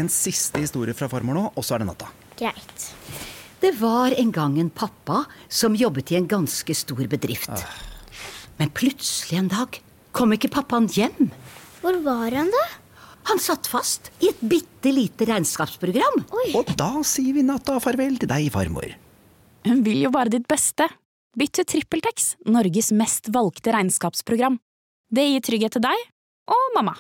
en siste historie fra farmor nå, og så det natta. Greit. Det var en gang en pappa som jobbet i en ganske stor bedrift. Men plutselig en dag kom ikke pappaen hjem. Hvor var han da? Han satt fast i et bittelite regnskapsprogram. Oi. Og da sier vi natta farvel til deg, farmor. Hun vil jo bare ditt beste. Bytt til TrippelTex, Norges mest valgte regnskapsprogram. Det gir trygghet til deg og mamma.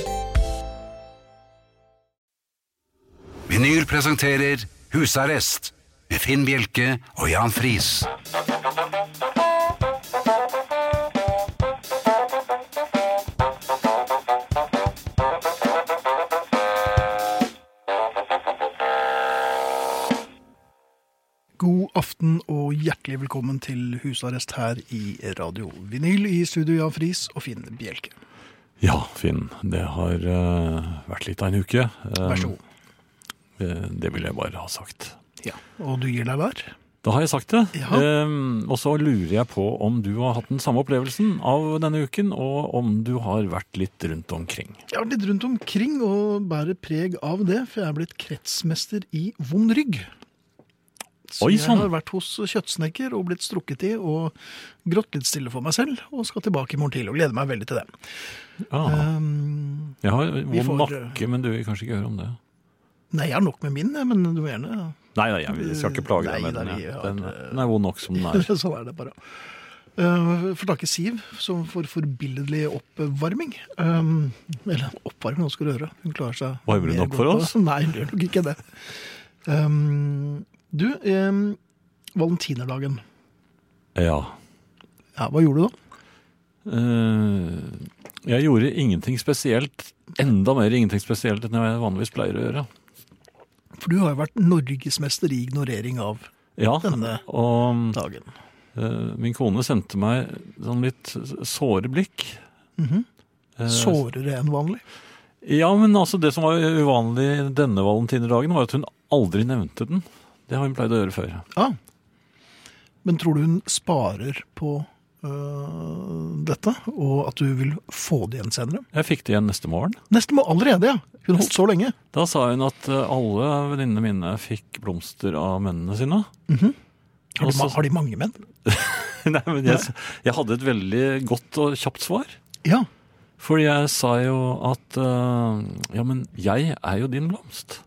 Vinyl presenterer Husarrest med Finn Bjelke og Jan Friis. God aften og hjertelig velkommen til Husarrest her i Radio Vinyl. I studio Jan Friis og Finn Bjelke. Ja, Finn, det har vært litt av en uke. Vær så god. Det vil jeg bare ha sagt. Ja, og du gir deg der? Da har jeg sagt det. Ja. Og så lurer jeg på om du har hatt den samme opplevelsen av denne uken, og om du har vært litt rundt omkring. Jeg har vært litt rundt omkring og bærer preg av det, for jeg er blitt kretsmester i vond rygg. Så Oi, jeg sånn. har vært hos kjøttsnekker og blitt strukket i og grått litt stille for meg selv, og skal tilbake i morgen til og gleder meg veldig til det. Jeg har vi vond får- nakke, men du vil kanskje ikke høre om det. Nei, jeg har nok med min, men du må gjerne... Nei, jeg skal ikke plage deg Nei, med den. da, Ja. vi Den, har- den er vond nok som den er. Sånn er det bare. Får takke Siv, som får forbilledlig oppvarming. Eller oppvarming, nå skal du høre. Hun klarer seg... Varmer hun mer opp for godt. oss? Nei, hun gjør nok ikke det. Du, valentinerdagen. Ja. Ja, hva gjorde du da? Jeg gjorde ingenting spesielt, enda mer ingenting spesielt enn jeg vanligvis pleier å gjøre. For du har jo vært norgesmester i ignorering av Ja, denne og dagen. min kone sendte meg sånn litt såre blikk. Sårere enn vanlig. Ja, men altså det som var uvanlig denne valentinerdagen var at hun aldri nevnte den. Det har hun pleid å gjøre før. Ja. Men tror du hun sparer på dette, og at du vil få det igjen senere? Jeg fikk det igjen neste morgen. Nesten allerede, ja. Hun holdt så lenge. Da sa hun at alle venninnene mine fikk blomster av mennene sine. Har de mange menn? Nei, men jeg hadde et veldig godt og kjapt svar. Ja. Fordi jeg sa jo at ja, men jeg er jo din blomst.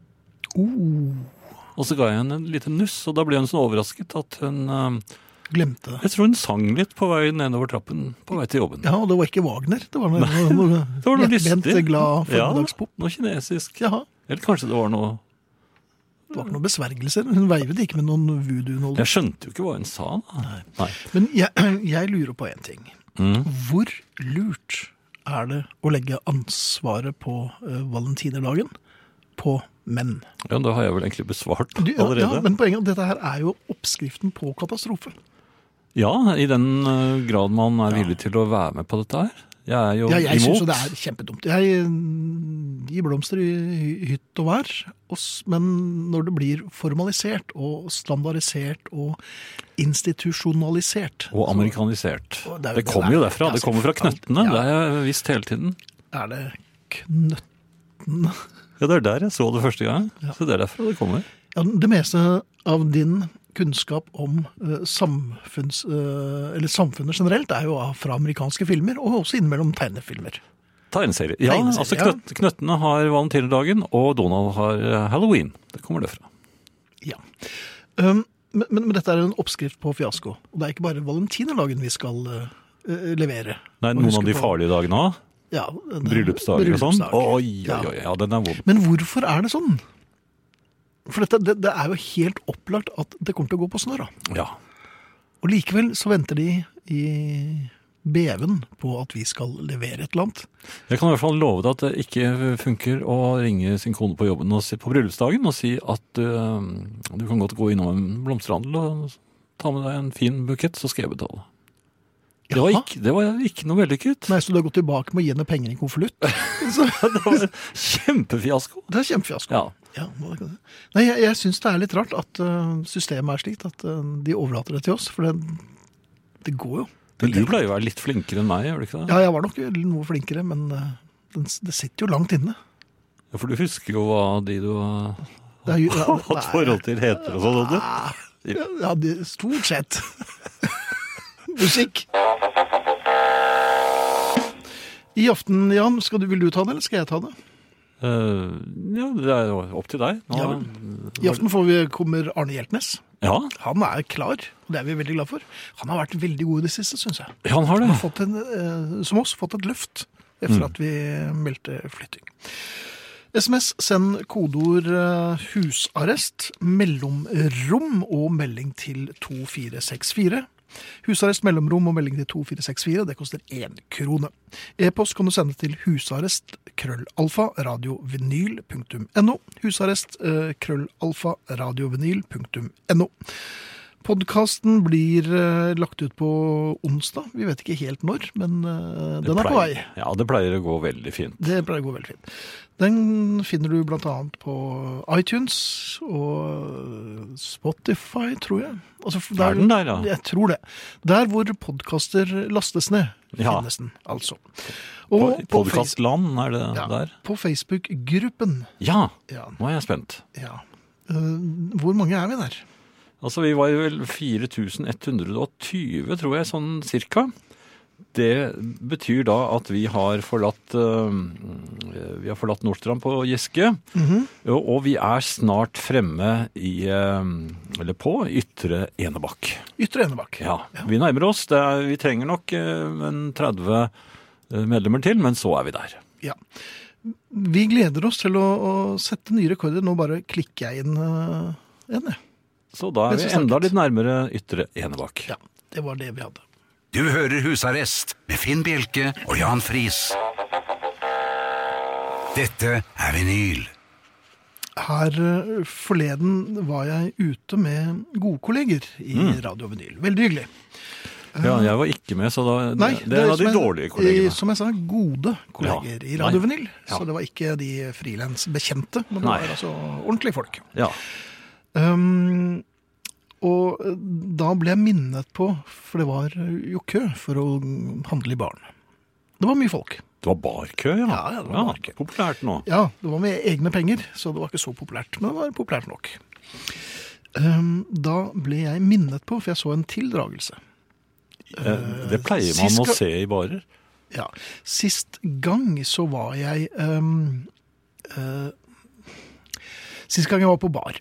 Og så ga jeg henne en liten nuss, og da ble hun så overrasket at hun Glemte det. jeg tror hun sang litt på vei nedover trappen på vei til jobben. Ja, og det var ikke Wagner. Det var noe Det var noe lettbent, lystig. glad Ja, formiddagspop. noe kinesisk. Jaha. Eller kanskje det var noe... Det var ikke noen besvergelser. Hun veivet ikke med noen voodoo-nål. Jeg skjønte jo ikke hva hun sa. Da. Nei. Men jeg lurer på en ting. Hvor lurt er det å legge ansvaret på valentinerdagen på menn? Ja, da har jeg vel egentlig besvart Ja, allerede. men poenget, dette her er jo oppskriften på katastrofe. Ja, i den grad man er villig til å være med på dette her. Jeg er jo Jeg synes jo imot. det er kjempedumt. Jeg gir blomster i hytt og vær, men når det blir formalisert og standardisert og institusjonalisert, Og amerikanisert. Og det er jo Det det kommer det jo er. derfra. Ja, Det kommer fra selvfølgelig. knøttene. Ja. Det har jeg visst hele tiden. er det knøttene. Ja, det er der jeg så det første gang. Så det er derfra det kommer. Ja, det meste av din kunnskap om samfunnet generelt er jo fra amerikanske filmer, og også innimellom tegnefilmer. Tegneserie. Ja, Tegneserie, altså ja. knøttene har valentinerdagen, og Donald har Halloween. Det kommer derfra. Ja. Men dette er en oppskrift på fiasko. Og det er ikke bare valentinerdagen vi skal levere. Nei, Og noen huske av de på- farlige dagene også. Ja, Bryllupsdager og sånn. Oi, Ja. ja, den er vond. Men hvorfor er det sånn? For det er jo helt opplagt at det kommer til å gå på snørr. Da. Ja. Og likevel så venter de i beven på at vi skal levere et eller annet. Jeg kan i hvert fall love deg at det ikke funker å ringe sin kone på jobben og på bryllupsdagen og si at du kan godt gå innom en blomsterhandel og ta med deg en fin bukett, så skal jeg betale. Det var ikke noe vellykket. Nei, så du har gått tilbake med å gi henne penger i en konvolutt? Det var kjempefiasko. Det er kjempefiasko. Ja. Ja, nei, jeg synes det er litt rart at systemet er slikt at de overlater det til oss, for det går jo. Men du pleier å være litt flinkere enn meg, gjør du ikke det? Ja, jeg var nok noe flinkere, men det sitter jo langt inne. For du husker jo hva de du har Det er jo- ja, hatt forhold til heter og sånn, vet du. Ja, det er stort sett. Musikk. I aften, Jan, vil du ta det, eller skal jeg ta det? Ja, det er jo opp til deg. Nå, Ja, I aften kommer Arne Hjeltnes. ja, Han er klar, og det er vi veldig glad for. Han har vært veldig god i det siste, synes jeg. han har det. Han har fått som oss, fått et løft etter at vi meldte flytting. SMS, send kodeord husarrest, mellomrom og melding til 2464. Husarrest, mellomrom og melding til 2464, det koster 1 krone. E-post kan du sende til husarrest, krøllalfa, radiovinyl.no. Husarrest, krøllalfa, radiovinyl.no. Podcasten blir lagt ut på onsdag. Vi vet ikke helt når, men den er på vei. Ja, det pleier å gå veldig fint. Det pleier å gå veldig fint. Den finner du blant annet på iTunes og Spotify, tror jeg. Altså, Er den der, ja? Jeg tror det. Der hvor podcaster lastes ned, Ja. finnes den, altså. Og på Podcastland, er det Ja, der? på Facebook-gruppen. Ja, Ja, nå er jeg spent. ja. Hvor mange er vi der? Altså, vi var jo vel 4120, tror jeg, sånn cirka. Det betyr da at vi har forlatt Nordstrand på Giske, og vi er snart fremme på Ytre Enebakk. Ytre Enebakk. Ja, vi nærmer oss. Vi trenger nok en 30 medlemmer til, men så er vi der. Ja. Vi gleder oss til å sette nye rekorder. Nå bare klikker jeg inn en, jeg. Så da er vi enda litt nærmere Ytre Enebakk. Ja, det var det vi hadde. Du hører Husarrest med Finn Bjelke og Jan Friis. Dette er vinyl. Her forleden var jeg ute med gode kolleger i Radio Vinyl. Veldig hyggelig. Ja, jeg var ikke med, så Nei, det er en av de dårlige kollegene. Som jeg sa, gode kolleger Ja. i Radio Nei. Vinyl. Ja. Så det var ikke de frilansbekjente, men det Nei. var altså ordentlige folk. Ja. Og da ble jeg minnet på, for det var jo kø for å handle i baren. Det var mye folk. Det var barkø, ja. Ja, det var barkø. Populært nå. Ja, det var med egne penger, så det var ikke så populært, men det var populært nok. Da ble jeg minnet på, for jeg så en tildragelse. Det pleier man å se i barer. Ja, sist gang så var jeg sist gang jeg var på bar,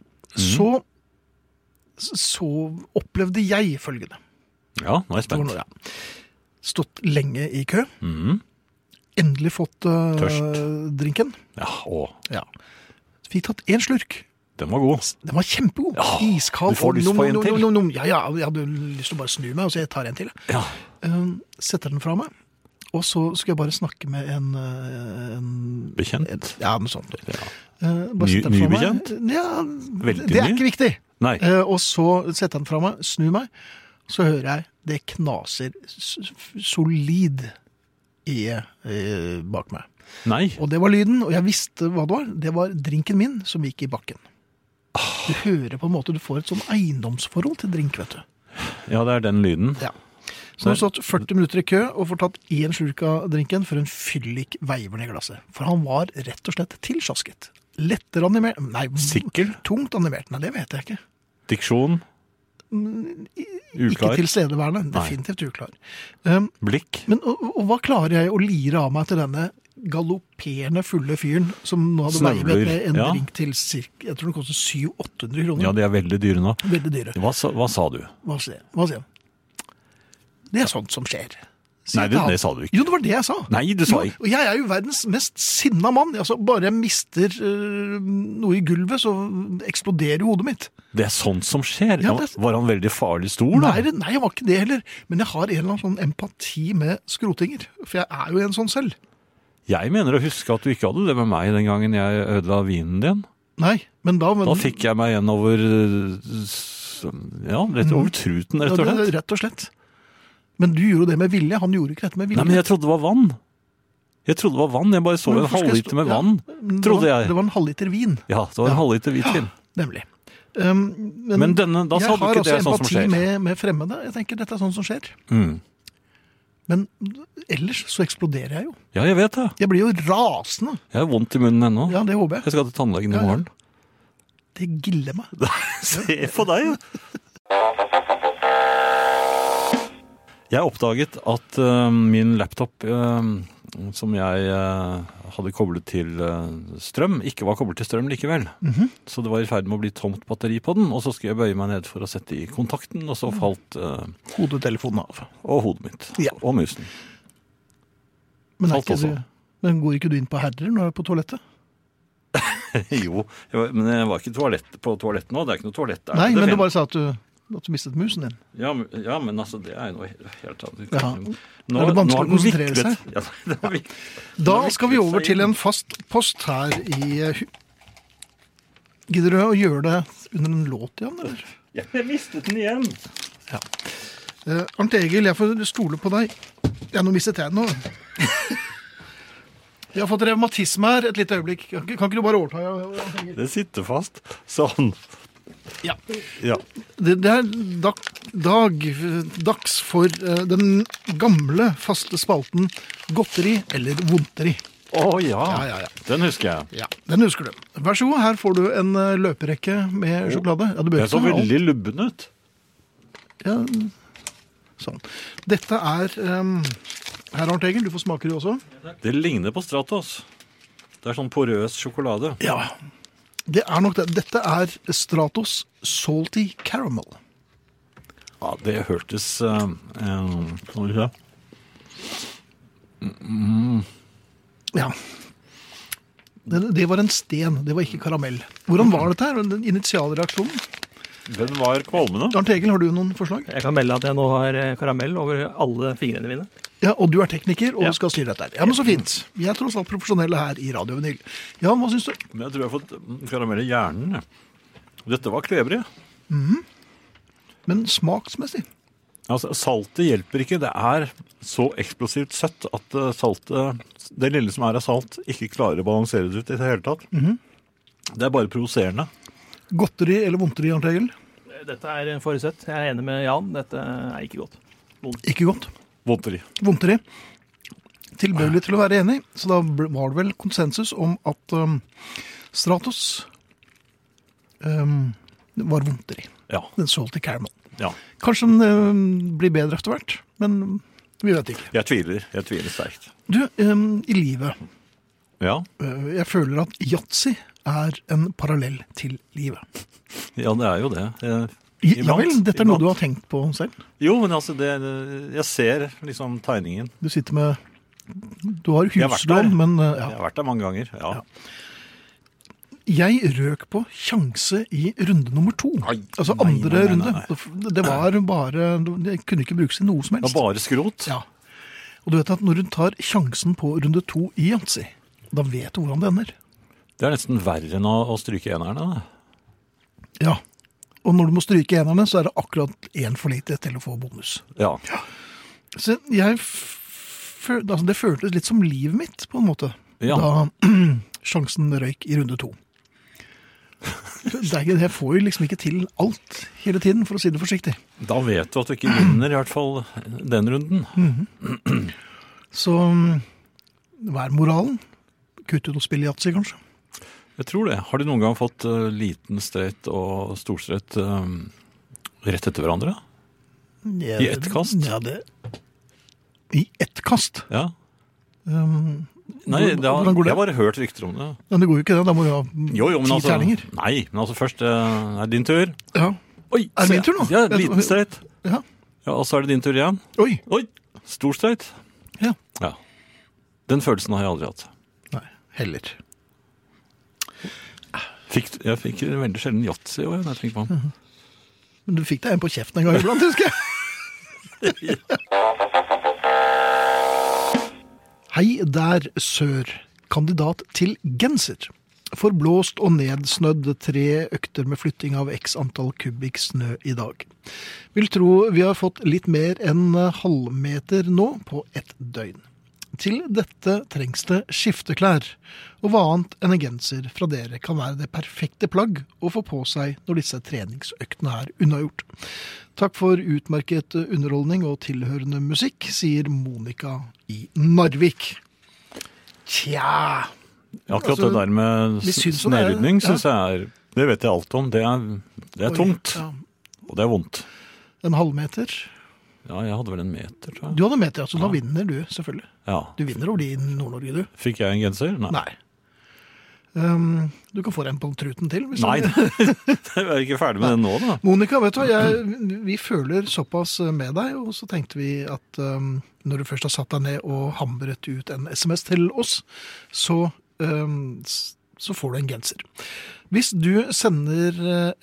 så opplevde jeg følgende. Ja, nå er jeg spent. Ja. Stått lenge i kø. Endelig fått Tørst. drinken. Ja, Ja. Fikk tatt en slurk. den var god. Den var kjempegod. Ja, Iskald. du får lyst på en til. Ja, jeg hadde lyst til å bare snu meg, og så jeg tar en til. Ja. Setter den fra meg, og så skal jeg bare snakke med en Bekjent. ja, noe sånt. Ja. Bare setter den Ny fra meg. bekjent? Ja, Veldig det er ny? ikke viktig. Nei. Og så setter jeg den fra meg, snur meg, så hører jeg det knaser solid bak meg. Nei. Og det var lyden, og jeg visste hva det var. Det var drinken min som gikk i bakken. Du hører på en måte, du får et sånn eiendomsforhold til drink, vet du. Ja, det er den lyden. Ja. Så har jeg stått 40 minutter i kø og får tatt én slurk av drinken før en fyllik veiver ned glasset. For han var rett og slett tilsjasket. Lettere animert. Nei, Sikker? tungt animert. Nei, det vet jeg ikke. Diksjon? Ikke Uklar? tilstedeværende. Nei. Definitivt uklar. Blikk? Men og hva klarer jeg å lire av meg til denne galopperende fulle fyren som nå hadde Snøvler, veivet med en ja. drink til cirka, jeg tror det koster 700-800 kroner. Ja, de er veldig dyre nå. Veldig dyre. Hva sa du? Hva sier han? Det er sånt som skjer. sier Nei, jeg til han. det sa du ikke. Jo, det var det jeg sa. Nei, du sa ikke. Og jeg er jo verdens mest sinna mann. Altså, bare jeg mister noe i gulvet, så eksploderer jo hodet mitt. Det er sånt som skjer. Ja, det- Var han veldig farlig stor, da? Nei, jeg var ikke det heller. Men jeg har en eller annen sånn empati med skrotinger. For jeg er jo en sånn selv. Jeg mener å huske at du ikke hadde det med meg den gangen jeg ødela vinen din. Nei, men da... Da fikk jeg meg en over rett over truten, rett og slett. Rett og slett. Men du gjorde det med vilje. Han gjorde ikke dette med vilje. Nei, men jeg trodde det var vann. Jeg bare så Men en hvorfor skal jeg halvliter med ja, vann, det trodde var- jeg. Det var en halvliter vin. Ja, det var en halvliter hvitvin. Nemlig. Men da sa du ikke det er sånn som skjer. Jeg har altså empati med fremmede. Jeg tenker dette er sånn som skjer. Mm. Men ellers så eksploderer jeg jo. Ja, jeg vet det. Jeg blir jo rasende. Jeg har vondt i munnen ennå. Ja, det håper jeg. Jeg skal til tannlegen i Ja, ja. morgen. Det giller meg. Se på deg, jo. Jeg oppdaget at min laptop, som jeg hadde koblet til strøm, ikke var koblet til strøm likevel. Så det var i ferd med å bli tomt batteri på den, og så skulle jeg bøye meg ned for å sette i kontakten, og så falt Hodetelefonen av. og hodet mitt, Ja. og musen. Men, Falt også. men går ikke du inn på herrer når du er på toalettet? Jo, men jeg var ikke på toalett nå, det er ikke noe toalett der. Nei, Det men du vet- bare sa at du mistet musen din. Ja, men altså, det er jo noe helt annet. Ja. Nå, Er det vanskelig nå har å den konsentrere viklet- seg? Ja, det var viklet. Da Nå skal vi viklet over seg til inn. en fast post her i Gidder du å gjøre det under en låt, Jan? Eller? Ja, jeg mistet den igjen. Arnt Egil, jeg får stole på deg. Ja, nå mistet jeg den nå. Jeg har fått revmatisme her et lite øyeblikk. Kan ikke du bare overta? Det sitter fast. Sånn. Ja. Ja. Det er dags for den gamle, faste spalten godteri eller vondteri. Å ja. Ja. Den husker jeg. Ja, den husker du. Vær så god, her får du en løperekke med sjokolade. Ja, du bør Jeg ikke så ta alt. veldig lubben ut. Ja, sånn. Dette er her, Arnt Egil, du får smake det også. Det ligner på Stratos. Det er sånn porøs sjokolade. Ja, det er nok det. Dette er Stratos Salty Caramel. Ja, det hørtes skal vi se. Ja. Det var en sten, det var ikke karamell. Hvordan var dette her? Den initialreaksjonen? Den var kvalmende. Arnt Egil, har du noen forslag? Jeg kan melde at jeg nå har karamell over alle fingrene mine. Ja, og du er tekniker, og Ja. du skal styre dette her. Ja, men så fint. Vi er tross alt profesjonelle her i Radio Vinyl. Ja, hva syns du? Men jeg tror jeg har fått karamell i hjernen. Ja. Dette var klebrig. Men smaksmessig. Altså, saltet hjelper ikke. Det er så eksplosivt søtt at saltet, det lille som er av salt, ikke klarer å balansere det ut i det hele tatt. Det er bare provoserende. Godteri eller vondteri, Arnt Egil? Dette er for søtt. Jeg er enig med Jan. Dette er ikke godt. Ikke godt. Vondteri. Vondteri. Tilbøyelig til å være enig, så da var det vel konsensus om at Stratos var vondteri. Ja. Den salty caramel. Ja. Kanskje den blir bedre etter hvert, men vi vet ikke. Jeg tviler sterkt. Du, i livet, Ja. jeg føler at yatzy er en parallell til livet. Ja, det er jo det. Ja vel, dette er noe du har tenkt på selv. Jo, men altså, jeg ser liksom tegningen. Du sitter med, du har Jeg har vært der. huslån, men Jeg ja. har vært der mange ganger. Ja. Jeg røk på sjanse i runde nummer 2. Ai, Altså nei, andre nei, nei, runde. nei. Det var bare, det kunne ikke brukes til noe som Det helst. var bare skrot. Ja. Og du vet at når du tar sjansen på runde 2 i yatzy, da vet du hvordan det ender. Det er nesten verre enn å stryke enerne. Da. Ja. Og når du må stryke enerne, så er det akkurat én for lite til å få bonus. Ja. Så altså det føltes litt som livet mitt, på en måte, Ja. da sjansen røyk i runde 2. Jeg får jo liksom ikke til alt hele tiden, for å si det forsiktig. Da vet du at du ikke vinner i hvert fall den runden. Så hva er moralen? Kutt ut og spille yatzy, kanskje? Jeg tror det. Har du noen gang fått liten streit og storstreit rett etter hverandre? I ett kast? Ja, det... I ett kast? Ja. Hvordan Nei, går det? jeg har bare hørt rykter om det. Men det går jo ikke det, da må du ha Jo, men 10 altså, terninger. nei, men altså først er det din tur. Ja. Oi, Er det se. min tur nå? Ja, liten streit. Ja. Ja, og så er det din tur igjen. Oi. Oi, stor streit. Ja. Ja. Den følelsen har jeg aldri hatt. Nei, heller. Jeg fikk veldig sjelden yatzy òg, når jeg tenker på den. Men du fikk deg en på kjeften en gang iblant, husker jeg. Hei der, sør. Kandidat til genser. Forblåst og nedsnødd 3 økter med flytting av x antall kubikk snø i dag. Vil tro vi har fått litt mer enn halvmeter nå på et døgn. Til dette trengs det skifteklær, og hva annet enn en genser fra dere kan være det perfekte plagg å få på seg når disse treningsøktene er unnagjort. Takk for utmerket underholdning og tilhørende musikk, sier Monica i Narvik. Tja... Akkurat det der med snedrydning synes jeg er, det vet jeg alt om, det er tungt, og det er vondt. En halvmeter? Ja, jeg hadde vel en meter, tror jeg. Du hadde en meter, altså da vinner du, selvfølgelig. Ja. Du vinner over de i Nord-Norge, du. Fikk jeg en genser? Nei. Du kan få en på truten til. Nei, jeg er ikke ferdig med den nå da. Monica, vet du hva, vi føler såpass med deg, og så tenkte vi at når du først har satt deg ned og hamret ut en SMS til oss, så får du en genser. Hvis du sender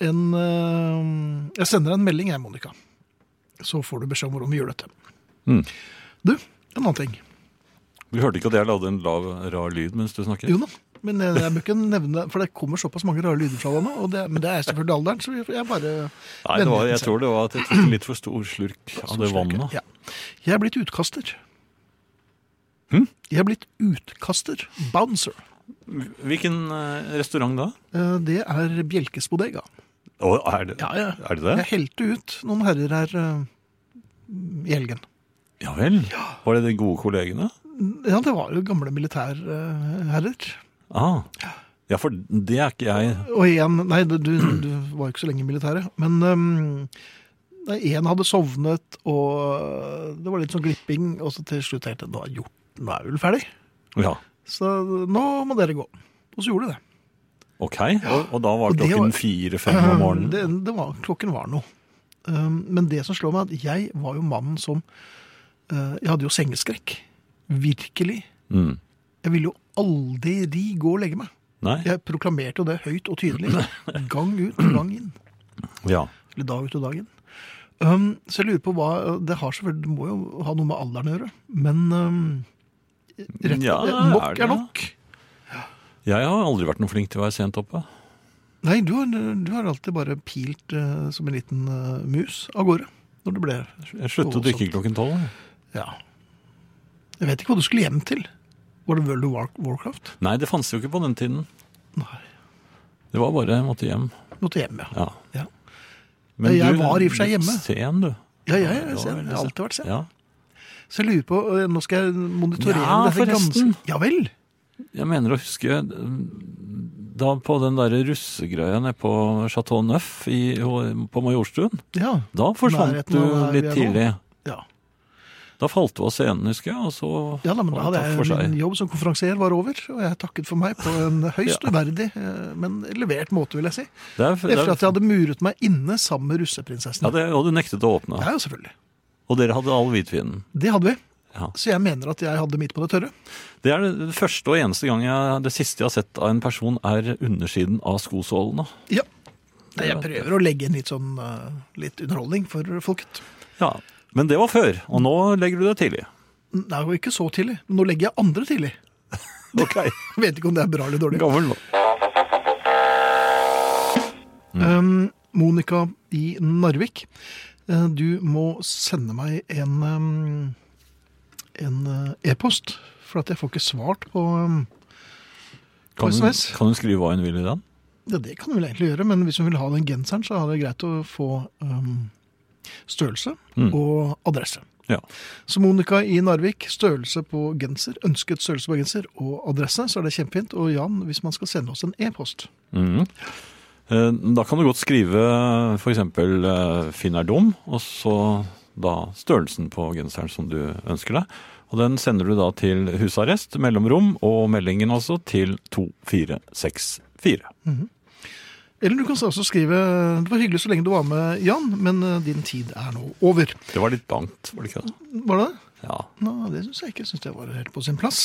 jeg sender en melding, Monica, så får du beskjed om hvordan vi gjør dette. Du, en annen ting. Du hørte ikke at jeg lagde en rar lyd mens du snakker? Jo da, men jeg bør ikke nevne det, for det kommer såpass mange rare lyder fra deg nå, men det er selvfølgelig alderen, så jeg bare... Nei, jeg tror det var et litt for stor slurk av det vannet. Ja. Jeg er blitt utkaster. Jeg er blitt utkaster. Bouncer. Hvilken restaurant da? Det er Bjelkes Bodega. Er det det? Er det det? Jeg helte ut noen herrer her i helgen. Ja vel? Var det de gode kollegene? Ja, det var jo gamle militærherrer. Ja, for det er ikke jeg. Og nei, du var jo ikke så lenge i militæret, men en hadde sovnet, og det var litt sånn glipping, og så til slutt tenkte jeg, nå er vi vel ferdig. Ja. Så nå må dere gå. Og så gjorde de det. Ok, og da var klokken 4-5 om morgenen? Klokken var noe. Men det som slår meg, at jeg var jo mannen som jeg hadde jo sengeskrekk. Virkelig. Jeg ville jo aldri gå og legge meg. Nei. Jeg proklamerte jo det høyt og tydelig. Gang ut og gang inn. Ja. Eller dag ut og dag inn. Så jeg lurer på hva, det må jo ha noe med alderen å gjøre. Men nok er nok. Jeg har aldri vært noe flink til å være sent oppe. Nei, du har alltid bare pilt som en liten mus av gårde. Når det ble... Jeg sluttet å drikke klokken 12. Ja. Jeg vet ikke hva du skulle hjem til. Var det World of Warcraft? Nei, det fanns jo ikke på den tiden. Nei. Det var bare måtte hjem. Måtte hjem, ja. Men jeg var i og for seg hjemme. Sen, du. Ja, jeg er sen. Jeg har alltid vært sen. Ja. Så jeg lurer på, nå skal jeg monitorere dette forresten. Ja vel. Jeg mener å huske da på den der russegreia nede på Chateau Neuf på Majorstuen. Ja. Da forsvant du litt tidlig. Ja. Da falt du av scenen, husker jeg, og så... Ja, men da hadde min jobb som konferansier var over, og jeg takket for meg på en høyst uverdig, men levert måte, vil jeg si. Efter at jeg hadde muret meg inne sammen med russeprinsessen. Ja, og du nektet å åpne. Ja, selvfølgelig. Og dere hadde all hvitvinen. Det hadde vi. Ja. Så jeg mener at jeg hadde midt på det tørre. Det er det første og eneste gang det siste jeg har sett av en person er undersiden av skosålene. Ja. Jeg prøver å legge inn litt underholdning for folket. Ja, men det var før, og nå legger du det tidlig. Nei, det var ikke så tidlig. Men nå legger jeg andre tidlig. Ok. Jeg vet ikke om det er bra eller dårlig. Gammel nå. Monica i Narvik, du må sende meg en e-post, for at jeg får ikke svart på SMS. Kan du skrive hva hun vil i den? Ja, det kan du vel egentlig gjøre, men hvis hun vil ha den genseren, så er det greit å få størrelse og adresse. Ja. Så Monica i Narvik, størrelse på genser, ønsket størrelse på genser og adresse, så er det kjempefint. Og Jan, hvis man skal sende oss en e-post. Da kan du godt skrive for eksempel Finn er dum, og så da størrelsen på genseren som du ønsker deg. Og den sender du da til husarrest, mellomrom, og meldingen altså til 2464. Eller du kan også skrive, det var hyggelig så lenge du var med, Jan, men din tid er nå over. Det var litt bangt, var det ikke det? Var det? Ja. Nå, det synes jeg ikke. Jeg synes det var helt på sin plass.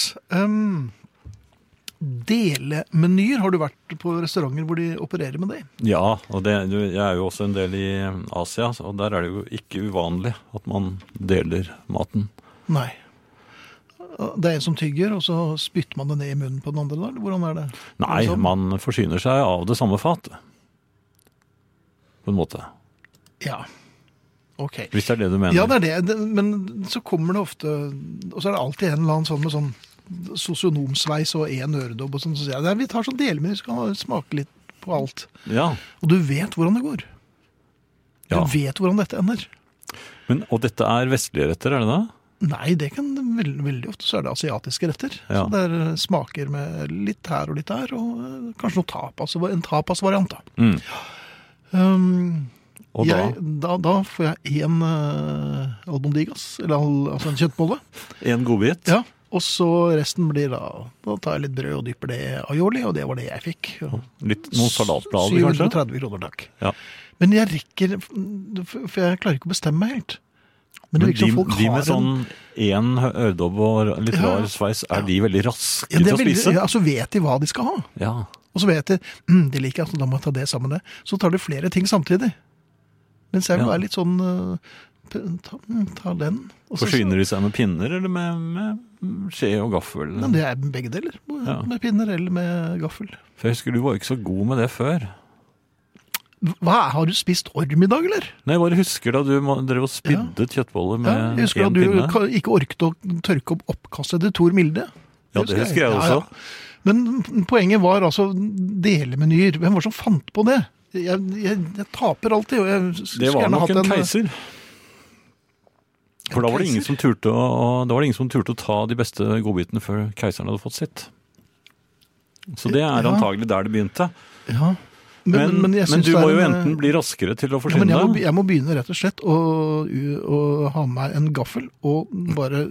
Delemenyer, har du vært på restauranter hvor de opererer med det? Ja, og jeg er jo også en del i Asia, og der er det jo ikke uvanlig at man deler maten. Nei. Det er en som tygger, og så spytter man det ned i munnen på den andre, da? Hvordan er det? Nei, man forsyner seg av det samme fatet. På en måte. Ja. Ok. Hvis det er det du mener. Ja, det er det. Men så kommer det ofte, og så er det alltid en eller annen sånn med sånn sosionomsveis og en øredobb og sånn, så sier jeg, nei, vi tar sånn delmeny, vi skal smake litt på alt. Ja. Og du vet hvordan det går. Du Ja. vet hvordan dette ender. Og dette er vestlige retter, er det da? Nei, det kan veldig ofte så er det asiatiske retter. Ja. Så det er smaker med litt her og litt der, og kanskje noe tapas, en tapasvariant da. Og Da får jeg en albondigas, eller altså en kjøttbolle. en godbit? Ja, og så resten blir da tar jeg litt brød og dypper det i aioli, og det var det jeg fikk. Noen salatblader, kanskje? 730 kroner, takk. Ja. Men jeg rekker, for jeg klarer ikke å bestemme meg helt. Men det virker som folk de har med sånn en øredobb og litt Ja. rar sveis, er de veldig raske Ja, det til er å spise? Ja, så vet de hva de skal ha. Ja. Og så vet de, det liker jeg, så da må jeg ta det sammen med det. Så tar de flere ting samtidig. Mens jeg vil Ja. være litt sånn, ta den. Og så- Forsyner de seg med pinner, eller med skje og gaffel? Men det er begge deler, Ja. med pinner eller med gaffel. For jeg husker du var ikke så god med det før. Hva, har du spist orm i dag, eller? Nei, jeg bare husker da du drev og spiddet kjøttboller med Ja, jeg husker en at du pinne. ikke orket å tørke opp oppkastet til Tor Milde. Ja, det husker jeg også. Men poenget var altså delemenyer. Hvem var det som fant på det? Jeg taper alltid, og jeg skulle Det var gjerne nok hatt en keiser. For da var det ingen keiser? som turte å ta de beste godbitene før keiseren hadde fått sitt. Så det er Ja. antagelig der det begynte. Ja. Men jeg men synes du det er må jo en- enten bli raskere til å Ja, men forsyne deg. jeg må begynne rett og slett å ha med meg en gaffel og bare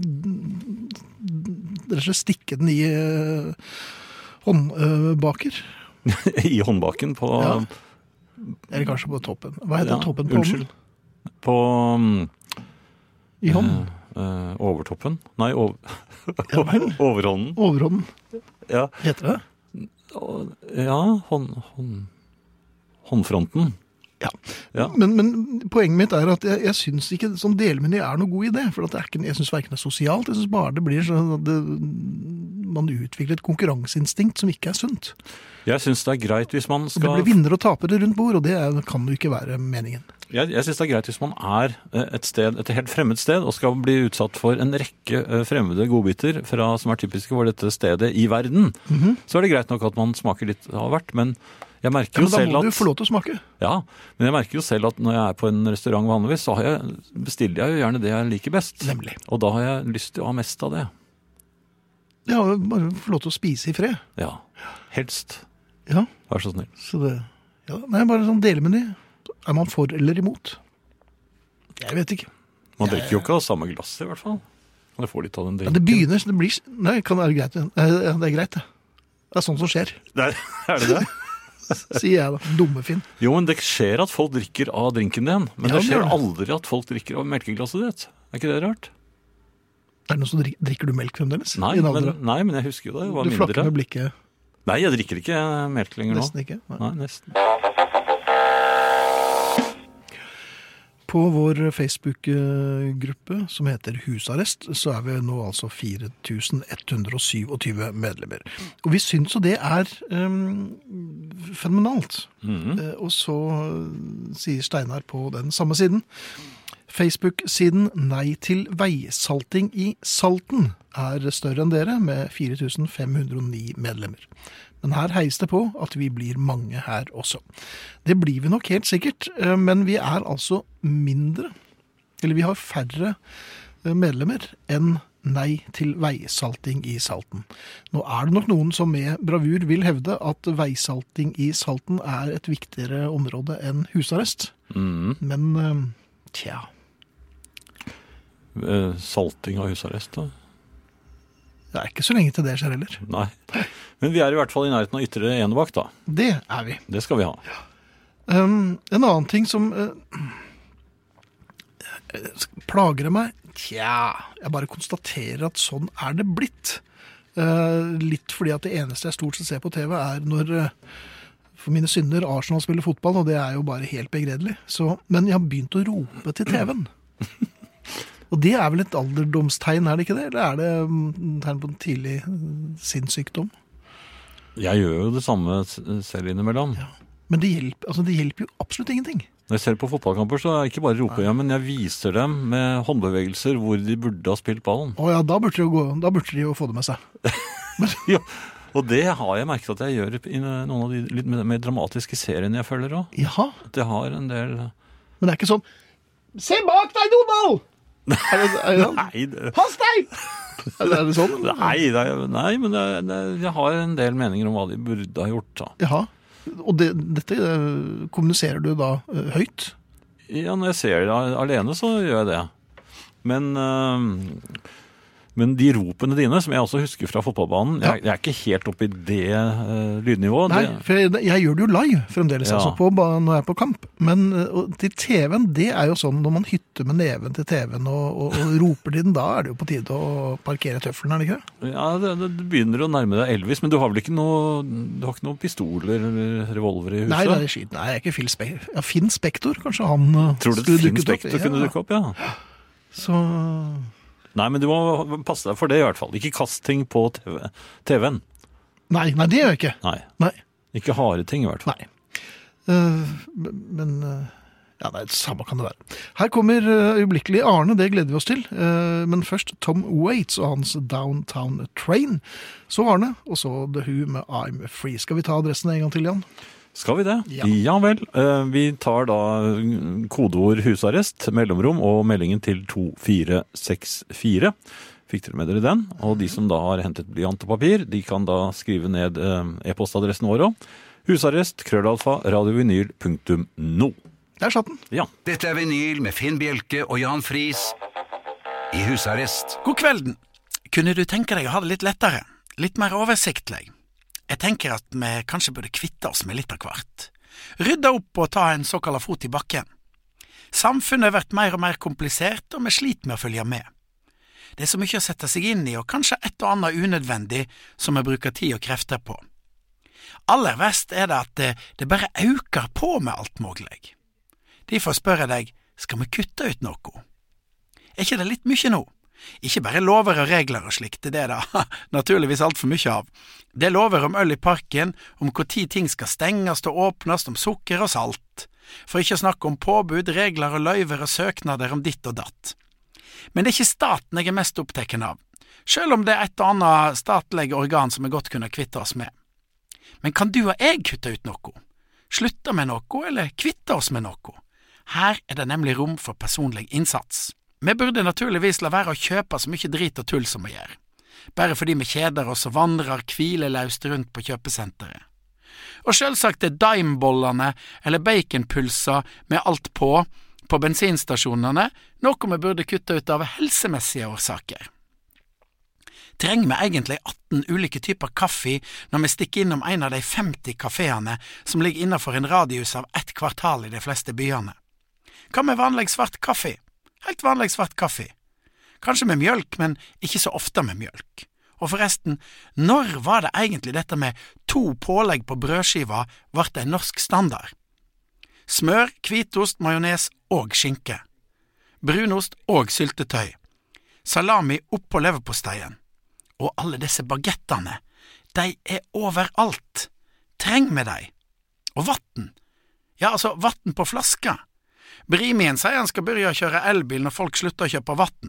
rett og slett stikke den i håndbaker. I håndbaken på Ja. Eller kanskje på toppen. Hva heter Ja, toppen på unnskyld. hånden? På I hånden. overtoppen. Nei, Ja vel. overhånden. Overhånden. Ja, Heter det? ja håndfronten. Ja. Ja. Men poenget mitt er at jeg syns ikke sånn delmeny er noe god idé. For at det er ikke, jeg syns verken det er sosialt, jeg syns bare det blir sånn at man utvikler et konkurranseinstinkt som ikke er sunt. Jeg syns det er greit hvis man Og skal det blir vinnere og tapere rundt bord, og det kan jo ikke være meningen. Jeg synes det er greit hvis man er et helt fremmed sted og skal bli utsatt for en rekke fremmede godbiter som er typiske for dette stedet i verden. Så er det greit nok at man smaker litt av hvert, men jeg merker Ja, jo men da selv må at du få lov til å smake. Ja, men jeg merker jo selv at når jeg er på en restaurant vanligvis, så bestiller jeg jo gjerne det jeg liker best. Nemlig. Og da har jeg lyst til å ha mest av det. Ja, bare få lov til å spise i fred. Ja, helst. Ja, Vær så snill. så det... Ja, nei, bare sånn delmeny. Er man for eller imot? Jeg vet ikke. Man drikker jo ikke av samme glass i hvert fall. Man får litt av den Ja, drinken. det begynner, det blir... Nei, kan det være greit? Ja, det er greit, det. Det er sånn som skjer, Er det det? sier jeg da. Dummefinn. Jo, men det skjer at folk drikker av drinken din, men Ja, det det skjer gjør det. aldri at folk drikker av melkeglasset ditt. Er ikke det rart? Er det noen som drikker du melk fremdeles? Nei, I en alder? men jeg husker jo det. Det var Du flakker mindre. med blikket. Nei, jeg drikker ikke melk lenger nå. Nesten ikke. Nei. Nei, nesten. På vår Facebook-gruppe som heter Husarrest, så er vi nå altså 4127 medlemmer. Og vi syns jo det er fenomenalt. Og så sier Steinar på den samme siden. Facebook-siden Nei til veisalting i Salten er større enn dere, med 4509 medlemmer. Men her heies det på at vi blir mange her også. Det blir vi nok helt sikkert, men vi er altså mindre, eller vi har færre medlemmer enn Nei til veisalting i Salten. Nå er det nok noen som med bravur vil hevde at veisalting i Salten er et viktigere område enn husarrest. Men tja... Salting av husarrest, da? Det er ikke så lenge til det skjer heller. Nei. Men vi er i hvert fall i nærheten av ytre enebakk, da. Det er vi. Det skal vi ha. En annen ting som plager meg, tja, jeg bare konstaterer at sånn er det blitt. Litt fordi at det eneste jeg stort sett ser på TV er når, for mine synder, Arsenal spiller fotball, og det er jo bare helt begredelig. Men jeg har begynt å rope til TV-en. Og det er vel et alderdomstegn, er det ikke det? Eller er det tegn på en tidlig sinnssykdom? Jeg gjør jo det samme selv innimellom. Men det hjelper jo absolutt ingenting. Når jeg ser på fotballkamper, så ikke bare roper jeg, men jeg viser dem med håndbevegelser hvor de burde ha spilt ballen. Å ja, da burde de jo få det med seg. Ja, og det har jeg merket at jeg gjør i noen av de litt mer dramatiske seriene jeg følger også. Jaha, At jeg har en del... men det er ikke sånn, se bak deg, Donald! Er det sånn? Nei, Pass deg! Er det sånn? eller? nei, men jeg har en del meninger om hva de burde ha gjort. Da. Jaha, og dette kommuniserer du da høyt? Ja, når jeg ser det alene, så gjør jeg det. Men de ropene dine, som jeg også husker fra fotballbanen, jeg er ikke helt oppe i det lydnivået. Nei, for jeg gjør det jo live fremdeles, Ja. altså når jeg er på kamp. Men til TV-en, det er jo sånn når man hytter med neven til TV-en og roper til den, da er det jo på tide å parkere tøffelen, er det ikke det? Ja, det begynner å nærme deg Elvis, men du har vel ikke du har ikke noen pistoler eller revolver i huset? Nei, det er skit. Nei, jeg er ikke Phil Spector. Ja, Finn Spector, kanskje han Tror du skulle Finn dukket opp? Spector kunne dukke opp, ja? Så... Nei, men du må passe deg for det i hvert fall. Ikke kast ting på TV-en. Nei, det gjør jeg ikke. Nei. Ikke harde ting i hvert fall. Nei. Men ja, nei, samme kan det være. Her kommer øyeblikkelig Arne, det gleder vi oss til. Men først Tom Waits og hans Downtown Train. Så Arne, og så The Who med I'm Free. Skal vi ta adressen en gang til, Jan? Skal vi det? Ja. Ja vel. Vi tar da kodeord husarrest, mellomrom og meldingen til 2464. Fikk dere med dere den? Og de som da har hentet blyant og papir, de kan da skrive ned e-postadressen vår også. Husarrest, @radiovinyl.no. Der satt den. Ja. Dette er Vinyl med Finn Bjelke og Jan Friis i husarrest. God kvelden. Kunne du tenke deg å ha det litt lettere? Litt mer oversiktlig? Jeg tenker at vi kanskje burde kvitte oss med litt av hvert. Rydde opp og ta en såkalla fot i bakken. Samfunnet har vært mer og mer komplisert, og vi sliter med å følge med. Det er så mye å sette seg inn i, og kanskje et og annet unødvendig som vi bruker tid og krefter på. Aller verst er det at det bare øker på med alt mulig. Derfor spør jeg deg, skal vi kutte ut noe? Er ikke det litt mye nå? Ikke bare lover og regler og slikt, det er da naturligvis alt for mye av. Det er lover om øl i parken, om hvor tid ting skal stenges og åpnes, om sukker og salt. For ikke å snakke om påbud, regler og løyver og søknader om ditt og datt. Men det er ikke staten jeg er mest opptatt av, selv om det er et og annet statlig organ som vi godt kunne kvitte oss med. Men kan du og jeg kutte ut noe? Slutte med noe, eller kvitte oss med noe? Her er det nemlig rom for personlig innsats. Vi burde naturligvis la være å kjøpe så mye drit og tull som vi gjør, bare fordi vi kjeder oss og vandrer hvileløst rundt på kjøpesenteret. Og selvsagt er dimebollene eller baconpulser med alt på bensinstasjonene noe vi burde kutte ut av helsemessige årsaker. Trenger vi egentlig 18 ulike typer kaffe når vi stikker innom en av de 50 kaféene som ligger innenfor en radius av 1 kvartal i de fleste byene? Hva med vanlig svart kaffe? Helt vanlig svart kaffe. Kanskje med mjølk, men ikke så ofte med mjølk. Og forresten, når var det egentlig dette med 2 pålegg på brødskiva ble en norsk standard? Smør, hvitost, majones og skinke. Brunost og syltetøy. Salami oppå leverposteien. Og alle disse bagettene, de er overalt. Treng med de. Og vatten. Ja, altså vatten på flaska. Brimien sier han skal begynne å kjøre elbil når folk slutter å kjøpe vatten.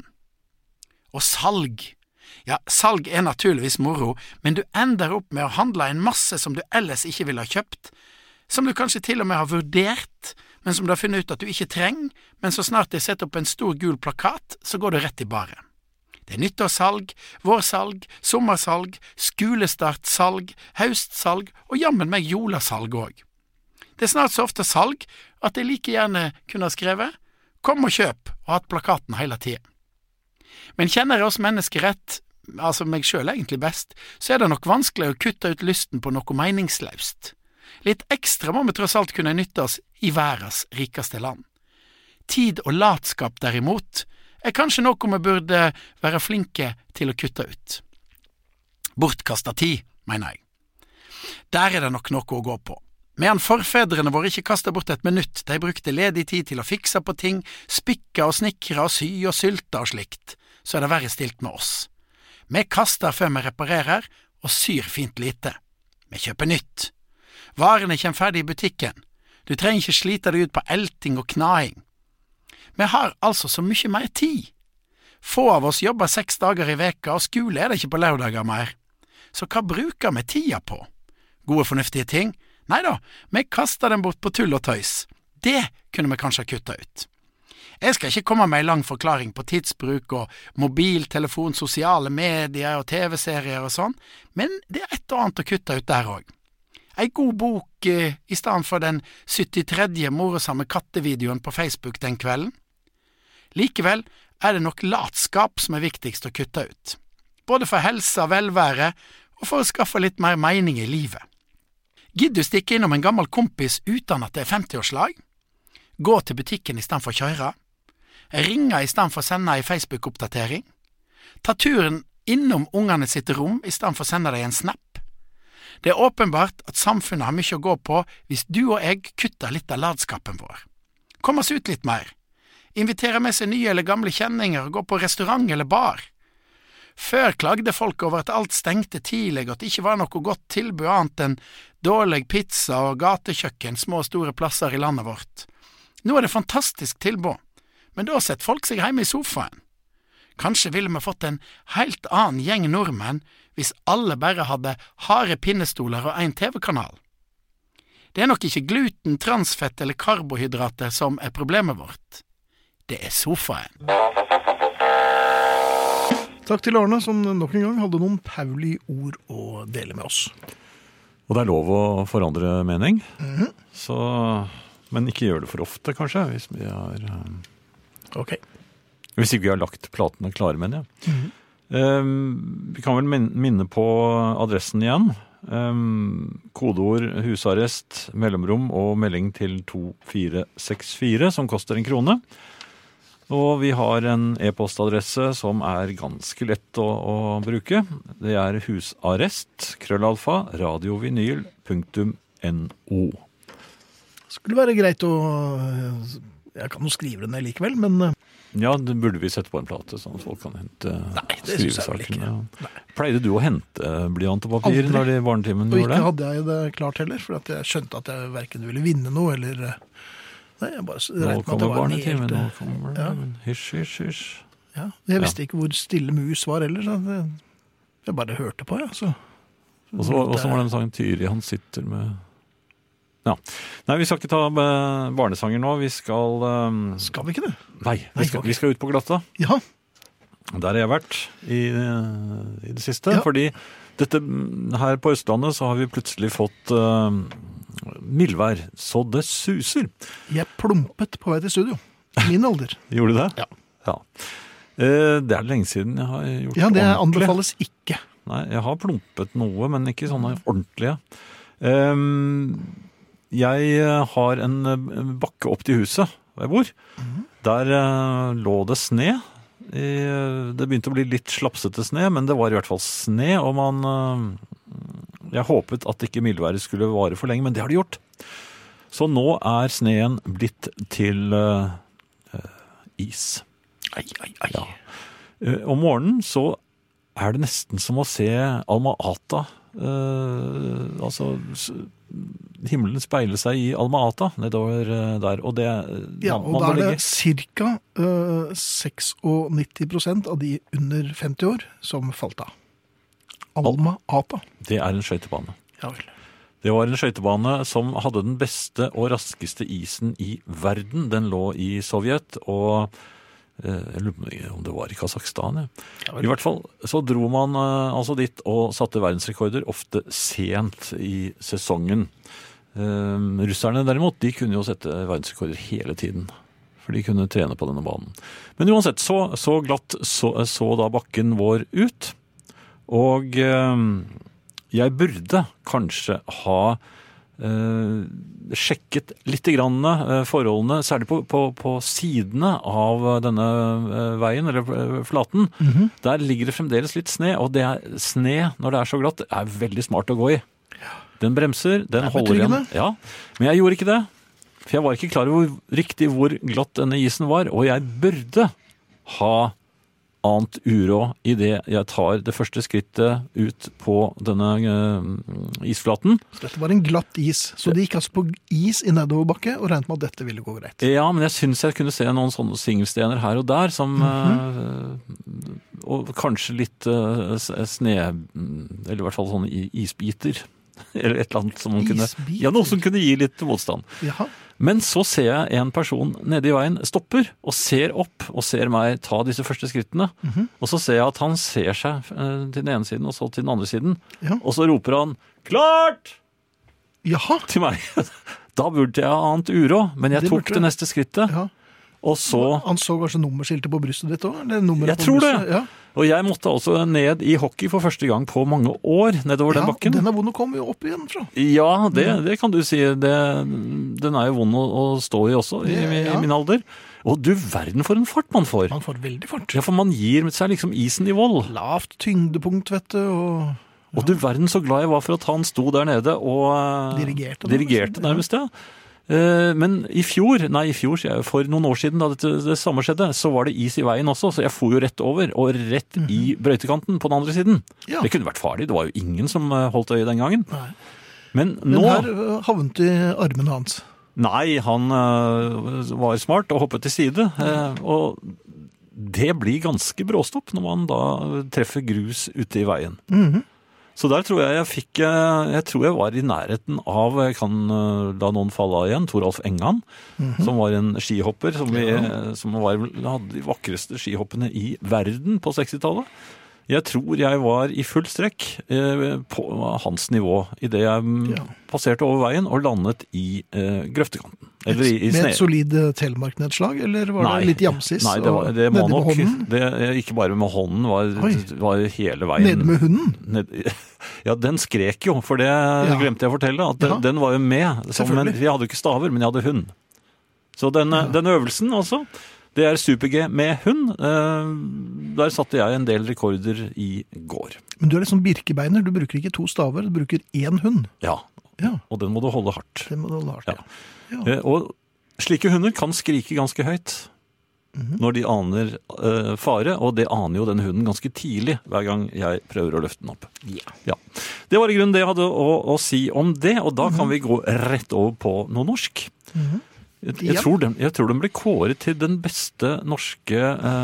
Og salg. Ja, salg er naturligvis moro, men du ender opp med å handle en masse som du ellers ikke ville ha kjøpt, som du kanskje til og med har vurdert, men som du har funnet ut at du ikke trenger, men så snart de setter opp en stor gul plakat, så går du rett i baret. Det er nyttårssalg, vårsalg, sommersalg, skolestartsalg, høstsalg og jammen meg jolasalg også. Det er snart så ofte salg at jeg like gjerne kunne ha skrevet «Kom og kjøp» og hatt plakaten hele tiden. Men kjenner jeg oss mennesker rett, altså meg selv egentlig best, så er det nok vanskelig å kutte ut lysten på noe meningsløst. Litt ekstra må vi tross alt kunne nytte oss i verdens rikeste land. Tid og latskap derimot er kanskje noe vi burde være flinke til å kutte ut. Bortkastet tid, mener jeg. Der er det nok noe å gå på. Medan forfedrene våre ikke kastet bort et minutt, de brukte ledig tid til å fikse på ting, spikke og snikre og sy og sylte og slikt, så er det verre stilt med oss. Vi kaster før vi reparerer, og syr fint lite. Vi kjøper nytt. Varene kommer ferdig i butikken. Du trenger ikke slite deg ut på elting og knaing. Vi har altså så mye mer tid. Få av oss jobber 6 dager i veka, og skole det ikke på lørdager mer. Så hva bruker vi tida på? Gode fornuftige ting? Neida, vi kaster den bort på tull og tøys. Det kunne vi kanskje kutta ut. Jeg skal ikke komme med en lang forklaring på tidsbruk og mobiltelefon, sosiale medier og TV-serier og sånn, men det et og annet å kutte ut der også. En god bok i stedet for den 73. morosamme kattevideoen på Facebook den kvelden. Likevel det nok latskap som viktigst å kutte ut. Både for helse og velvære, og for å skaffe litt mer mening i livet. Gidd du stikke innom en gammel kompis uten at det 50-årslag? Gå til butikken i stedet for å kjøre? Ringe i stedet for å sende en Facebook-oppdatering? Ta turen innom ungene sitt rom i stedet for å sende deg en snap? Det åpenbart at samfunnet har mye å gå på hvis du og jeg kutter litt av latskapen vår. Kom oss ut litt mer. Invitere med seg nye eller gamle kjenninger og gå på restaurant eller bar. Før klagde folk over at alt stengte tidlig og at det ikke var noe godt tilbud annet enn dårlig pizza og gatekjøkken små og store plasser i landet vårt. Nå det fantastisk tilbud, men da setter folk seg hjemme i sofaen. Kanskje ville vi fått en helt annen gjeng nordmenn hvis alle bare hadde harde pinnestoler og en TV-kanal. Det nok ikke gluten, transfett eller karbohydrater som problemet vårt. Det sofaen. Takk til Arne, som nok en gang hadde noen Pauli-ord å dele med oss. Og det lov å forandre mening, men ikke gjøre det for ofte, kanskje, hvis vi Ok. Hvis ikke vi har lagt platene klare, mener jeg. Vi kan vel minne på adressen igjen. Kodeord husarrest, mellomrom og melding til 2464, som koster 1 krone. Og vi har en e-postadresse som ganske lett å bruke. Det husarrest, @radiovinyl.no. Skulle være greit å... Jeg kan jo skrive det ned likevel, men... Ja, det burde vi sette på en plate, sånn at folk kan hente skrivesakene. Nei. Pleide du å hente blyant og papir når de barnetimen gjorde det? Og ikke hadde jeg det klart heller, for at jeg skjønte at jeg hverken ville vinne noe, eller... Nei, jeg bare nå kommer barnetimen, nå kommer ja. Hysj. Ja, jeg visste ikke hvor stille mus var heller, så jeg bare hørte på, ja. Og så var det en sang Tyri, han sitter med... Ja. Nei, vi skal ikke ta barnesanger nå. Vi skal... Skal vi ikke det? Nei, vi skal ut på glatta. Ja. Der har jeg vært i det siste, fordi dette her på Østlandet så har vi plutselig fått mildvær, så det suser. Jeg plumpet på vei til studio. Min alder. Gjorde du det? Ja. Det lenge siden jeg har gjort Ja, det ordentlig. anbefales ikke. Nei, jeg har plumpet noe, men ikke sånne ordentlige. Jeg har en bakke opp til huset hvor jeg bor. Der lå det sne. Det begynte å bli litt slapsete sne, men det var i hvert fall sne, og jeg håpet at ikke mildværet skulle vare for lenge, men det har det gjort. Så nå sneen blitt til is. Ja. Om morgenen så det nesten som å se Alma Ata, altså himmelen speiler seg i Alma Ata nedover der, og det og da det cirka 96% av de under 50 år som falt av. Alma Ata. Det en skøytebane. Ja vel. Det var en skøytebane som hadde den beste og raskeste isen i verden. Den lå i Sovjet, og jeg lurer på om det var i Kazakhstan. Ja. I hvert fall så dro man altså dit og satte verdensrekorder ofte sent i sesongen. Russerne derimot, de kunne jo sette verdensrekorder hele tiden, for de kunne trene på denne banen. Men uansett, så glatt så da bakken vår ut, og jeg burde kanskje ha sjekket litt grann forholdene, særlig på sidene av denne veien, eller flaten. Der ligger det fremdeles litt sne, og sne, når det så glatt, veldig smart å gå i. Den bremser, den holder igjen. Ja, men jeg gjorde ikke det, for jeg var ikke klar over riktig hvor glatt denne isen var, og jeg burde ha ant uråd i det jeg tar det første skrittet ut på denne isflaten. Så dette var en glatt is, så de gikk altså på is i nedoverbakke og regnet med at dette ville gå greit. Ja, men jeg synes jeg kunne se noen sånne singelstener her og der, som, og kanskje litt sne, eller i hvert fall sånne isbiter, eller et eller annet som man kunne, ja, noe som kunne gi litt motstand. Jaha. Men så ser jeg en person nede i veien stopper og ser opp og ser meg ta disse første skrittene. Og så ser jeg at han ser seg til den ene siden og så til den andre siden. Ja. Og så roper han, klart! Jaha. Til meg. Da burde jeg ha ant uråd, men jeg tok det neste skrittet. Ja. Og så... Han så kanskje nummerskiltet på brystet ditt også? Jeg tror det. Ja. Og jeg måtte altså ned i hockey for første gang på mange år nedover den bakken. Ja, den er vond å komme opp igjen fra. Ja, det kan du si. Den er jo vond å stå i også, i min alder. Og du verden for en fart man får. Man får veldig fart. Ja, for man gir seg liksom isen i vold. Lavt tyngdepunkt, vet du, og du verden så glad jeg var for at han sto der nede og dirigerte nærmest, ja. Men i fjor, for noen år siden da det samme skjedde, så var det is i veien også, så jeg for jo rett over og rett i brøytekanten på den andre siden. Ja. Det kunne vært farlig, det var jo ingen som holdt øye den gangen. Nei. Men nå... her havnet i armen hans. Nei, han var smart og hoppet til side, og det blir ganske bråstopp når man da treffer grus ute i veien. Så der tror jeg tror jeg var i nærheten av, jeg kan la noen falle av igjen, Toralf Engan, som var en skihopper, som hadde de vakreste skihoppene i verden på 60-tallet. Jeg tror jeg var i full strekk på hans nivå i det jeg passerte over veien og landet i grøftekanten. Eller i med et solid telemarknedslag, eller var det litt jamsis? Nei, det må nok, ikke bare med hånden, var hele veien. Nede med hunden? Ja, den skrek jo, for det glemte jeg å fortelle, at den var jo med. Vi hadde ikke staver, men jeg hadde hund. Så den øvelsen altså, det er super-G med hund. Der satte jeg en del rekorder i går. Men du er liksom birkebeiner, du bruker ikke 2 staver, du bruker 1 hund. Ja, og den må du holde hardt. Den må du holde hardt, ja. Og slike hunder kan skrike ganske høyt når de aner fare, og det aner jo den hunden ganske tidlig hver gang jeg prøver å løfte den opp. Ja. Det var i grunnen det jeg hadde å si om det, og da kan vi gå rett over på noe norsk. Jeg tror den ble kåret til den beste norske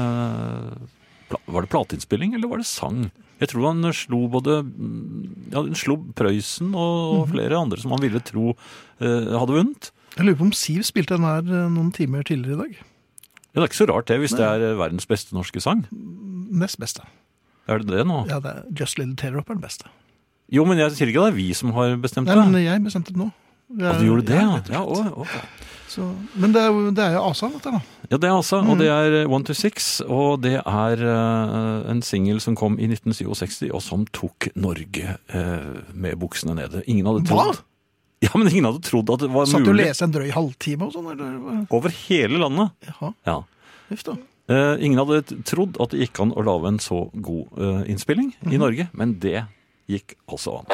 var det plateinnspilling eller var det sang? Jeg tror han slo den slo Prøysen og flere andre som han ville tro hadde vunnet. Jeg lurer på om Siv spilte den her noen timer tidligere i dag. Ja, det er ikke så rart det hvis det er verdens beste norske sang. Nest beste. Er det nå? Ja, det er Just Little Teardrop er den beste. Jo, men jeg sier ikke det er vi som har bestemt det. Nei, men jeg bestemte det nå. Du gjorde det, ja? Okay. Så, men det er jo Asa, dette da. Ja, det er Asa, og det er 1-6, og det er en single som kom i 1967, og som tok Norge med buksene nede. Ingen hadde trodd... Hva? Ja, men ingen hadde trodd at det var mulig. Satt du og lese en drøy halvtime og sånn? Eller? Over hele landet. Jaha. Ja. Huff da. Ingen hadde trodd at det gikk an å lage en så god innspilling i Norge, men det gikk altså an.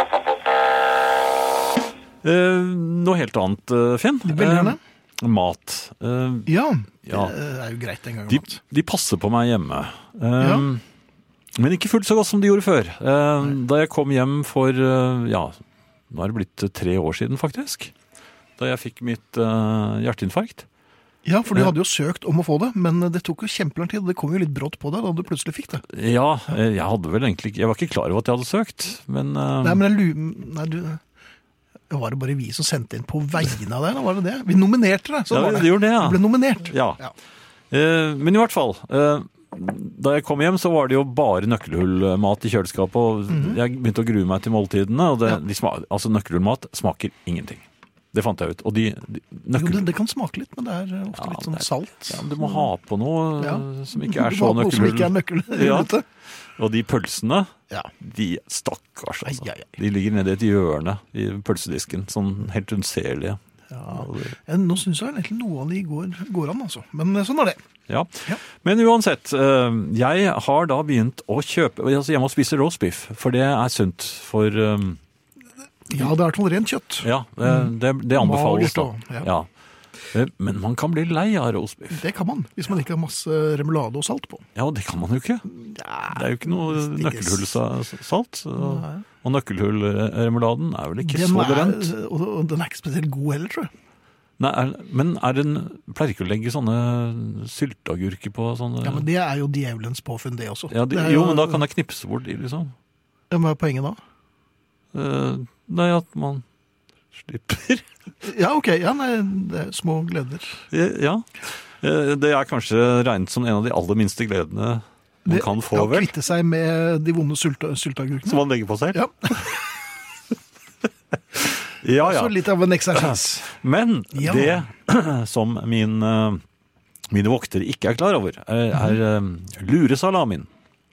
Noe helt annet, Finn. Mat. Det er jo greit en gang. De passer på meg hjemme. Men ikke fullt så godt som de gjorde før. Da jeg kom hjem for, nå er det blitt 3 år siden faktisk, da jeg fikk mitt hjerteinfarkt. Ja, for du hadde jo søkt om å få det, men det tok jo kjempelang tid, og det kom jo litt brått på deg da du plutselig fikk det. Ja, jeg hadde vel egentlig ikke, jeg var ikke klar over at jeg hadde søkt, men... Var det bare vi som sendte inn på vegne av deg, da var det det? Vi nominerte deg, så var det. Det gjorde det, ja. Du ble nominert. Ja. Men i hvert fall, da jeg kom hjem så var det jo bare nøkkelhullmat i kjøleskapet, og jeg begynte å grue meg til måltidene, og altså nøkkelhullmat smaker ingenting. Det fant jeg ut. Og det kan smake litt, men det er ofte litt sånn salt. Ja, du må ha på noe som ikke er så nøkkelhull. Som ikke er nøkkelhull. Og de pølsene, de stakkars, altså. De ligger nede i et hjørne i pølsedisken, sånn helt unnselige. Nå synes jeg egentlig noe av de går an, altså. Men sånn er det. Ja. Men uansett, jeg har da begynt å kjøpe, jeg må spise roastbiff, for det er sunt for... Ja, det er til rent kjøtt. Ja, det anbefales da. Ja. Men man kan bli lei av roastbiff. Det kan man, hvis man ikke har masse remulade og salt på. Ja, det kan man jo ikke. Det er jo ikke noe nøkkelhullsalt. Og nøkkelhullremuladen er vel ikke så brent. Og den er ikke spesielt god heller, tror jeg. Nei, men pleier ikke å legge sånne sylteagurker på sånne... Ja, men det er jo djevelens påfunn, det også. Ja, jo, men da kan jeg knipse bort de, liksom. Ja, hva er poenget da? Nei, at man slipper. Ja, ok. Ja, nei, det er små gleder. Ja. Det er kanskje regnet som en av de aller minste gledene man kan få, vel? Ja, kvitte seg med de vonde sylteagurkene. Som man legger på selv? Ja. Ja. Så litt av en eksersis. Men det som mine voktere ikke er klar over, er luresalamien.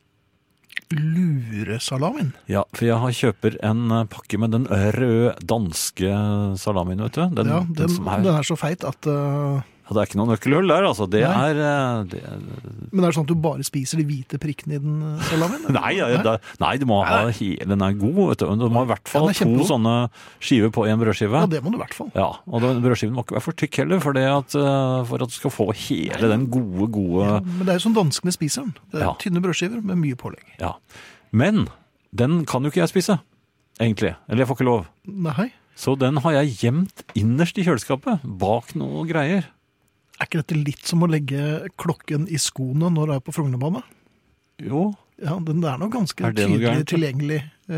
Luresalamin? Ja, for jeg kjøper en pakke med den røde danske salamien, vet du. Den er så feit at... Ja, det er ikke noe nøkkelhull der, altså. Men er det sånn at du bare spiser de hvite prikkene i den salamien? Nei, du må ha hele, den er god, vet du. Du må ha i hvert fall 2 sånne skiver på en brødskive. Ja, det må du i hvert fall. Ja, og den brødskiven må ikke være for tykk heller, for at du skal få hele den gode... Ja, men det er jo sånn danskene spiser den. Det er tynne brødskiver med mye pålegg. Ja, men den kan jo ikke jeg spise, egentlig. Eller jeg får ikke lov. Nei. Så den har jeg gjemt innerst i kjøleskapet, bak noe greier. Er ikke dette litt som å legge klokken i skoene når du er på Frognerbanen? Jo. Ja, den er nok ganske tydelig tilgjengelig.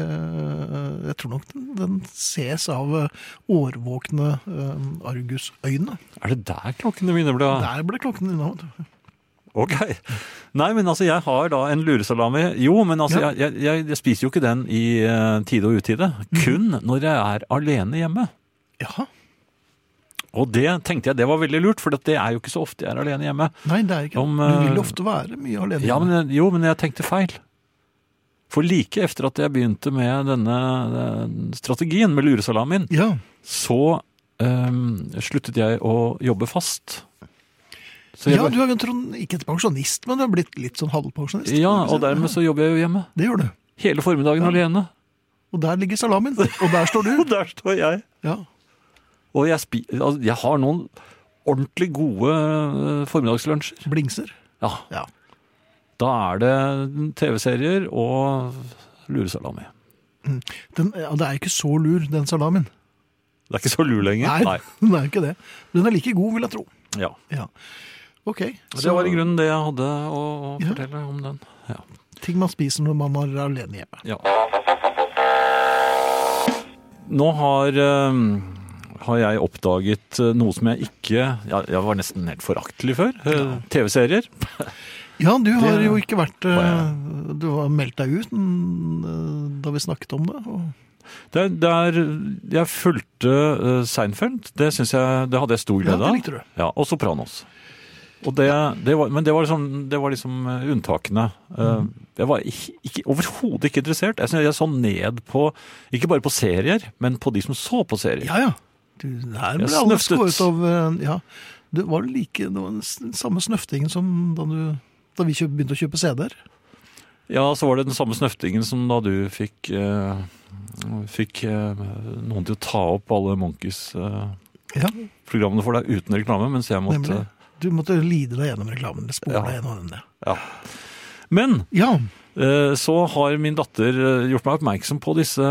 Jeg tror nok den ses av årvåkne argusøyne. Er det der klokkene mine ble? Der ble klokkene dine. Ok. Nei, men altså, jeg har da en luresalami. Jo, men altså, jeg spiser jo ikke den i tide og utide. Kun når jeg er alene hjemme. Jaha. Og det tenkte jeg, det var veldig lurt, for det er jo ikke så ofte jeg er alene hjemme. Nei, det er ikke. Du vil ofte være mye alene hjemme. Ja, men jeg tenkte feil. For like efter at jeg begynte med denne strategien med luresalamien, så sluttet jeg å jobbe fast. Du er jo ikke et pensjonist, men du har blitt litt sånn halvpensjonist. Ja, og dermed så jobber jeg jo hjemme. Det gjør du. Hele formiddagen alene. Og der ligger salamien, og der står du. Og der står jeg. Ja. Og jeg har noen ordentlig gode formiddagslunsjer. Blingser? Ja. Da er det TV-serier og luresalami. Det er ikke så lur, den salamien. Det er ikke så lur lenger? Nei, den er ikke det. Den er like god, vil jeg tro. Ja. Ok. Det var i grunnen det jeg hadde å fortelle om den. Ja. Ting man spiser når man er alene hjemme. Ja. Nå har jeg oppdaget noe som jeg ikke... Jeg var nesten helt foraktelig før. TV-serier. Ja, du har jo ikke vært... Du har meldt deg ut da vi snakket om det. Jeg fulgte Seinfeld. Det hadde jeg stor glede av. Ja, det likte du. Ja, og Sopranos. Og men det var liksom unntakene. Jeg var overhodet ikke interessert. Jeg så ned på, ikke bare på serier, men på de som så på serier. Ja. Her ble alle skåret av... Det var den samme snøftingen som da vi begynte å kjøpe CD-er. Ja, så var det den samme snøftingen som da du fikk noen til å ta opp alle Monkeys programmene for deg uten reklame, mens jeg måtte... Nemlig. Du måtte lide deg gjennom reklamen, eller spore deg gjennom den. Ja. Men så har min datter gjort meg oppmerksom på disse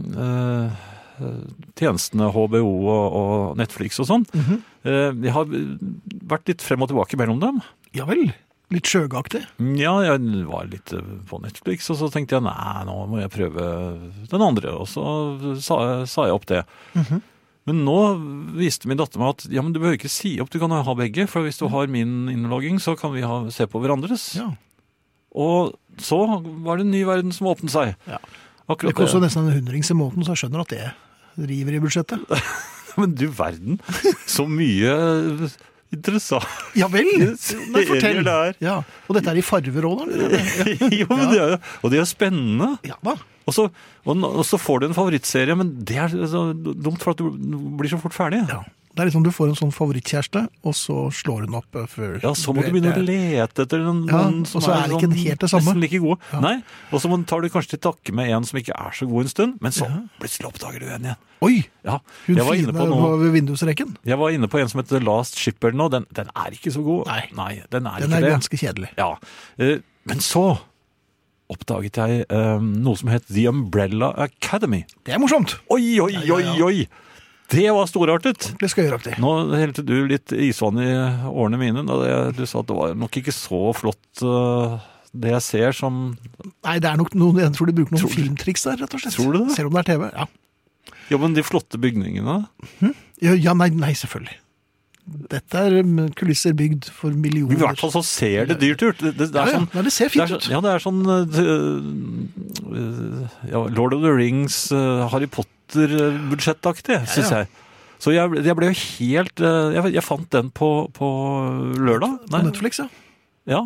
tjenestene HBO og Netflix og sånn. Jeg har vært litt frem og tilbake mellom dem. Ja vel, litt sjøgaktig. Ja, jeg var litt på Netflix, og så tenkte jeg, nei, nå må jeg prøve den andre, og så sa jeg opp det. Men nå viste min datter meg at ja, men du behøver ikke si opp, du kan ha begge, for hvis du har min innlogging, så kan vi se på hverandres. Ja. Og så var det en ny verden som åpnet seg. Ja. Det koster nesten en 100 i måten, så jeg skjønner at det river i budsjettet. Men du verden, så mye interessant. Ja vel, nei, fortell. Ja. Og dette i farver også, eller? Jo, men og det er spennende. Ja da. Og så får du en favorittserie, men det er så dumt for at du blir så fort ferdig. Ja. Det liksom du får en sånn favorittkjæreste, og så slår hun opp før... Ja, så må du begynne å lete etter noen som og så er det ikke helt det samme. Nesten like gode. Ja. Nei, og så tar du kanskje til takke med en som ikke er så god en stund, men så plutselig oppdager du en igjen. Oi! Ja, hun fine ved vindusrekken. Jeg var inne på en som heter The Last Shipper nå. Den er ikke så god. Nei, den er ikke det. Den er ganske kjedelig. Ja, men så oppdaget jeg noe som het The Umbrella Academy. Det er morsomt! Oi! Det var storartet. Det skal gjøre aktig. Nå helte du litt isvann i årene mine, da du sa at det var nok ikke så flott det jeg ser som... Nei, det er nok noen, jeg tror de bruker noen filmtriks der, rett og slett. Tror du det? Selv om det er TV, ja. Ja, men de flotte bygningene? Ja, nei, selvfølgelig. Dette er kulisser bygd for millioner. I hvert fall så ser det dyrt ut. Det er sånn, det ser fint ut. Ja, det er sånn Lord of the Rings, Harry Potter-budsjettaktig, synes jeg. Så jeg ble jo helt... Jeg fant den på lørdag. På Netflix, ja.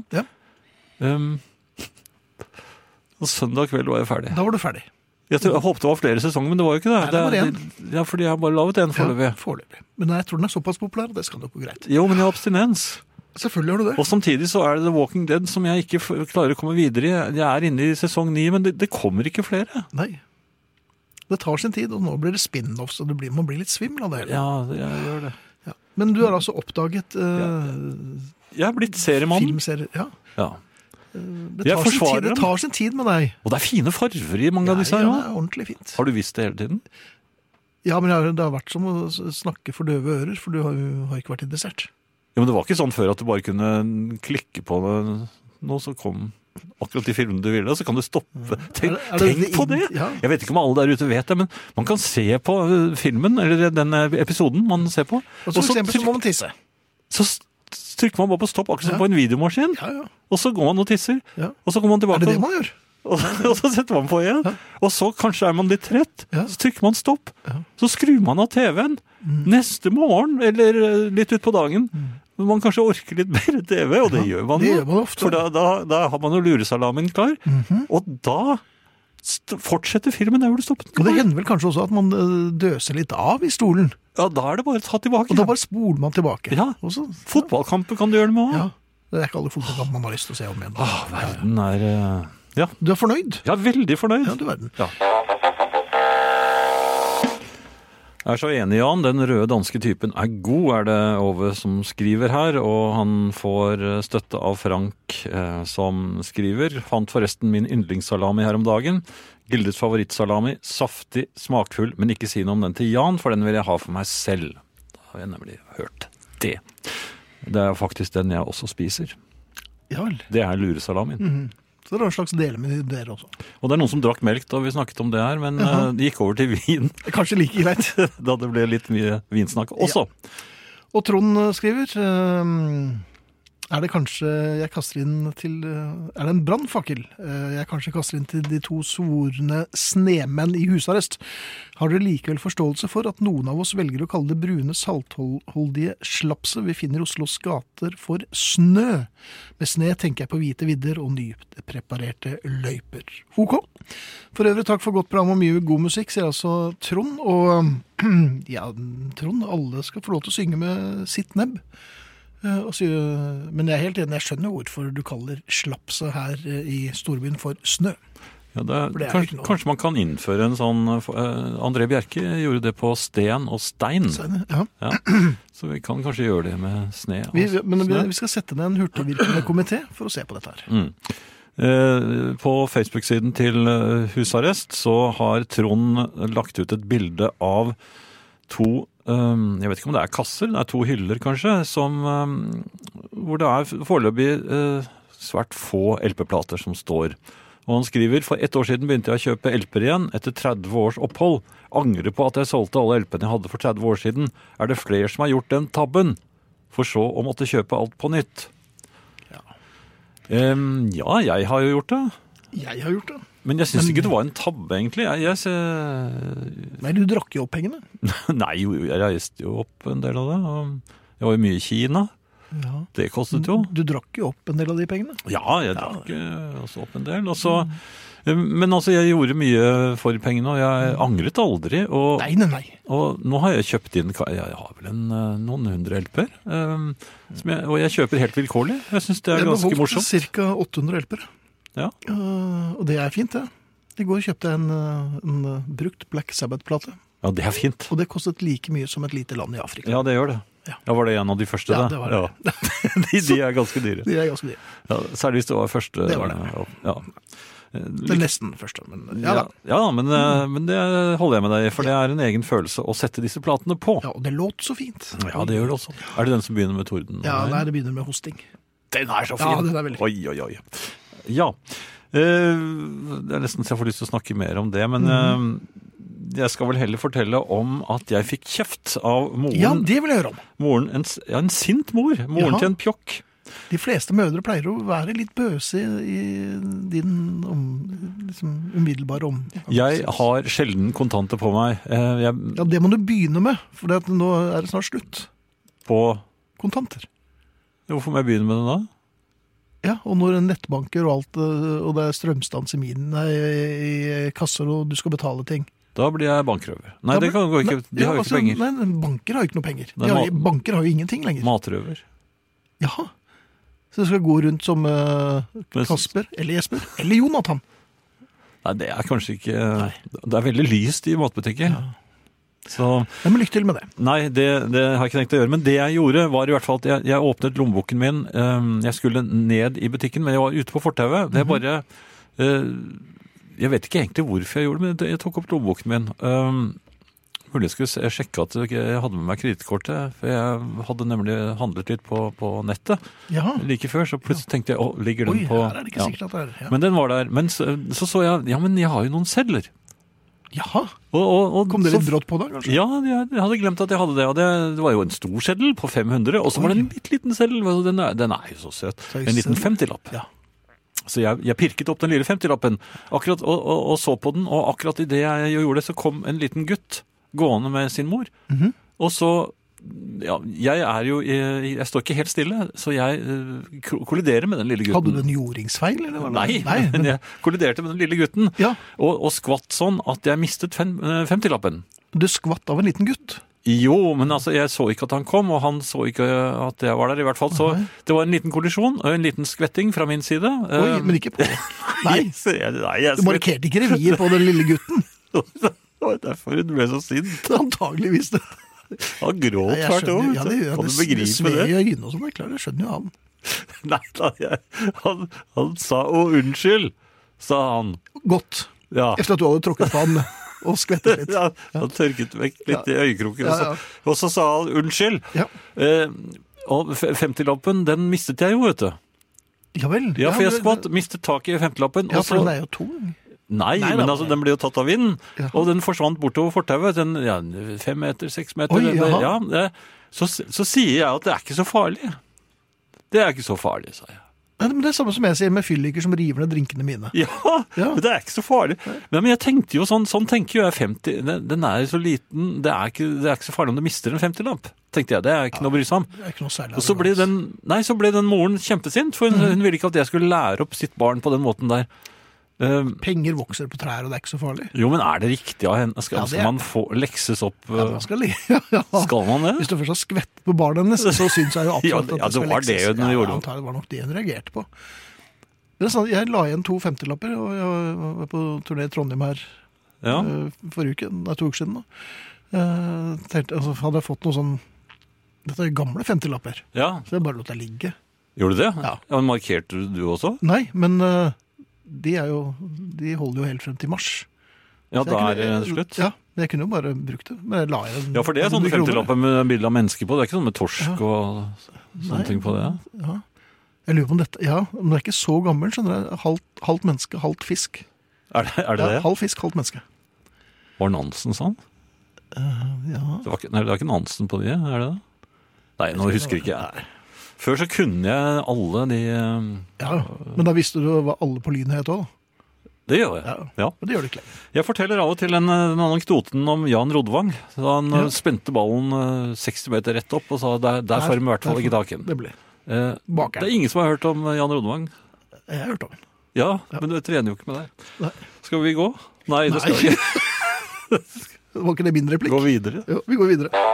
Og søndag kveld var jeg ferdig. Da var du ferdig. Jeg håpte det var flere sesonger, men det var jo ikke det. Nei, det var en. Ja, fordi jeg har bare lavet en foreløpig. Ja, foreløpig. Men jeg tror den er såpass populær, og det skal nok gå greit. Jo, men jeg har abstinens. Selvfølgelig har du det. Og samtidig så er det The Walking Dead som jeg ikke klarer å komme videre i. Jeg er inne i sesong 9, men det kommer ikke flere. Nei. Det tar sin tid, og nå blir det spin-offs, og man blir litt svimmel av det hele. Ja, jeg gjør det. Ja. Men du har altså oppdaget... Jeg har blitt seriemann. Filmserier, ja. Det tar sin tid med deg. Og det er fine farver i mange av disse her. Ja, det er ordentlig fint. Har du visst det hele tiden? Ja, men det har vært som å snakke for døve ører, for du har ikke vært interessert. Ja, men det var ikke sånn før at du bare kunne klikke på noe som kom akkurat de filmene du ville, så kan du stoppe. Tenk på det! Ja. Jeg vet ikke om alle der ute vet det, men man kan se på filmen, eller den episoden man ser på. Og så for eksempel så må man tisse. Så trykker man bare på stopp, akkurat som på en videomaskin. Ja. Og så går man og tisser. Ja. Og så går man tilbake. Er det det man gjør? Og så setter man på igjen. Ja. Og så kanskje er man litt trett. Ja. Så trykker man stopp. Ja. Så skrur man av TV-en. Neste morgen, eller litt ut på dagen. Man kanskje orker litt mer TV, og det gjør man jo. Det gjør man ofte. For da har man jo luresalamen klar. Og da fortsetter filmen der hvor du stoppet. Og det hender vel kanskje også at man døser litt av i stolen. Ja, da er det bare tatt tilbake. Og da bare spoler man tilbake. Ja, fotballkamper kan du gjøre det med også. Ja, det er ikke alle fotballkamper man har lyst til å se om igjen. Verden er... Ja. Du er fornøyd? Ja, veldig fornøyd. Ja, du verden. Ja. Jeg er så enig, Jan. Den røde danske typen er god, er det Ove som skriver her, og han får støtte av Frank som skriver. Fant forresten min yndlingssalami her om dagen. Gildes favorittsalami, saftig, smakfull, men ikke si noe om den til Jan, for den vil jeg ha for meg selv. Da har jeg nemlig hørt det. Det er faktisk den jeg også spiser. Ja vel. Det er luresalamien. Så det er en slags del med dere også. Og det er noen som drakk melk da vi snakket om det her, men de gikk over til vin. Kanskje like greit. Da det ble litt mye vinsnakk også. Ja. Og Trond skriver, er det kanskje jeg kaster inn til, er det en brannfakkel? Jeg kanskje kaster inn til de to svorne snemenn i husarrest. Har dere likevel forståelse for at noen av oss velger å kalle det brune saltholdige slapset vi finner i Oslos gater for snø? Med sne tenker jeg på hvite vidder og nypreparerte løyper. Ok. For øvrig takk for godt program og mye god musikk, sier altså Trond. Og ja, Trond, alle skal få lov til å synge med sitt nebb. Men jeg er helt enig, jeg skjønner hvorfor du kaller slapset her i storbyen for snø. Ja, kanskje man kan innføre en sånn... André Bjerke gjorde det på sten og stein. Ja. Så vi kan kanskje gjøre det med sne. Men vi skal sette ned en hurtigvirkende komité for å se på dette her. På Facebook-siden til Husarrest så har Trond lagt ut et bilde av to... jeg vet ikke om det er kasser, det er to hyller kanskje, hvor det er foreløpig svært få LP-plater som står. Og han skriver, for 1 år siden begynte jeg å kjøpe LP-er igjen etter 30 års opphold. Angrer på at jeg solgte alle LP-ene jeg hadde for 30 år siden. Er det flere som har gjort den tabben? For så å måtte kjøpe alt på nytt. Ja, jeg har jo gjort det. Jeg har gjort det. Men jeg synes ikke det var en tabbe, egentlig. Nei, du drakk jo opp pengene. Nei, jeg reiste jo opp en del av det. Jeg var jo mye i Kina. Ja. Det kostet jo. Du drakk jo opp en del av de pengene. Ja, jeg drakk også opp en del. Og så, men altså, jeg gjorde mye for pengene, og jeg angret aldri. Og, Nei. Og nå har jeg kjøpt inn, jeg har vel noen 100 LP-er, og jeg kjøper helt vilkårlig. Jeg synes det er ganske morsomt. Jeg har holdt ca. 800 LP-er. Ja. Og det er fint, det. I går kjøpte jeg en brukt Black Sabbath-plate. Ja, det er fint. Og det kostet like mye som et lite land i Afrika. Ja, det gjør det. Ja, var det en av de første? Ja, det var det. Ja. de er ganske dyre. De er ganske dyre. Ja, særlig hvis det var første. Det var det. Ja. Det er nesten første, men men det holder jeg med deg i, for det er en egen følelse å sette disse platene på. Ja, og det låter så fint. Ja, det gjør det også. Er det den som begynner med torden? Ja, nei, det begynner med hosting. Den er så fin! Ja, den er veldig fin. Oi. Ja. Det er nesten så jeg får lyst til å snakke mer om det, men jeg skal vel heller fortelle om at jeg fikk kjeft av moren. Ja, det vil jeg høre om. Moren, en sint mor. Moren til en pjokk. De fleste mødre pleier å være litt bøse i din umiddelbare Jeg har sjelden kontanter på meg. Ja, det må du begynne med, for nå er det snart slutt. På? Kontanter. Hvorfor må jeg begynne med det da? Ja, og når en nettbanker og alt, og det er strømstans i kasser, og du skal betale ting. Da blir jeg bankrøver. Nei, det kan gå ikke. De har jo ikke penger. Nei, banker har jo ikke noe penger. Banker har jo ingenting lenger. Matrøver. Jaha. Så du skal gå rundt som Kasper, eller Jesper, eller Jonathan. Nei, det er kanskje ikke... Nei. Det er veldig lyst i matbutikker. Ja. Så... Men lykke til med det. Nei, det har jeg ikke tenkt å gjøre. Men det jeg gjorde var i hvert fall at jeg åpnet lommeboken min. Jeg skulle ned i butikken, men jeg var ute på fortauet. Det er bare... Jeg vet ikke egentlig hvorfor jeg gjorde det, men jeg tok opp lommeboken min. Mulig jeg skulle sjekke at jeg hadde med meg kredittkortet, for jeg hadde nemlig handlet litt på nettet. Ja. Like før, så plutselig tenkte jeg, ligger den på... Oi, her er det ikke sikkert at det er. Ja. Men den var der. Men så jeg, men jeg har jo noen sedler. Jaha, og kom det litt brått på da, kanskje? Ja, jeg hadde glemt at jeg hadde det, og det var jo en stor seddel på 500, og så var det en liten seddel, den er jo så søt. En liten 50-lapp. Ja. Så jeg pirket opp den lille 50-lappen, akkurat, og så på den, og akkurat i det jeg gjorde det, så kom en liten gutt gående med sin mor, og så, ja, jeg står ikke helt stille, så jeg kolliderer med den lille gutten. Hadde du en jordingsfeil, eller? Nei, men jeg kolliderte med den lille gutten, ja. og skvatt sånn at jeg mistet 50-lappen. Du skvatt av en liten gutt? Jo, men altså, jeg så ikke at han kom, og han så ikke at jeg var der i hvert fall. Så det var en liten kollisjon, og en liten skvetting fra min side. Oi, men ikke på. Nei, du markerte ikke revir på den lille gutten. Det var derfor hun ble så sint. Antageligvis det. Han gråt hvert år. Ja, det sved i øynene og sånn, jeg skjønner jo han. Nei, han sa, unnskyld, sa han. Godt. Ja. Efter at du hadde tråkket på han og skvettet litt. Ja, han tørket vekk litt i øyekroken. Og så sa han unnskyld. Ja. Og 50-lappen, den mistet jeg jo, vet du. Ja vel. Ja, for jeg skvatt, mistet tak i 50-lappen. Ja, for den er jo tung. Nei, men altså, den ble jo tatt av vinden, og den forsvant bortover fortauet, 5 meter, 6 meter. Oi, så sier jeg at det er ikke så farlig. Det er ikke så farlig, sa jeg. Men det er samme som jeg sier med fylliker som river ned drinkene mine. Ja, men det er ikke så farlig. Men jeg tenkte jo sånn tenker jo jeg 50, den er så liten, det er ikke så farlig om du mister en 50-lapp, tenkte jeg, det er ikke noe å bry seg om. Det er ikke noe særlig. Og så ble den moren kjempesint, for hun ville ikke at jeg skulle lære opp sitt barn på den måten der. Penger vokser på trær, og det er ikke så farlig. Jo, men er det riktig av henne? Skal man få lekses opp? Skal man det? Hvis du først har skvett på barnet hennes, så synes jeg jo absolutt at det skal lekses. Ja, det var det. Det var nok det hun reagerte på. Jeg la igjen 2 50-lapper, og jeg var på turné i Trondheim her forrige uke, 2 uker siden. Hadde jeg fått noe sånn, dette er gamle 50-lapper, så jeg bare lot deg ligge. Gjorde du det? Ja. Men markerte du også? Nei, men... De holder jo helt frem til mars. Ja, da er det slutt. Ja, jeg kunne jo bare brukt det. Men jeg la igjen. Ja, for det er sånne 50-lapper med bilder av mennesker på. Det er ikke sånn med torsk og sånne ting på det. Ja. Jeg lurer på om dette. Ja, men det er ikke så gammel, skjønner jeg. Halvt menneske, halvt fisk. Er det det? Halvt fisk, halvt menneske. Var Nansen sånn? Ja. Det er ikke Nansen på de, er det det? Nei, nå husker ikke jeg. Før så kunne jeg alle de... Ja, men da visste du hva alle på Lyn het også. Det gjør jeg. Ja. Men det gjør det ikke. Jeg forteller av og til en anekdoten om Jan Rodvang. Da han spente ballen 60 meter rett opp og sa der får de i hvert fall ikke taken. Det blir. Det er ingen som har hørt om Jan Rodvang. Jeg har hørt om den. Ja, men du trener jo ikke med deg. Nei. Skal vi gå? Nei, det skal vi ikke. Var ikke det min replikk? Gå videre. Jo, vi går videre.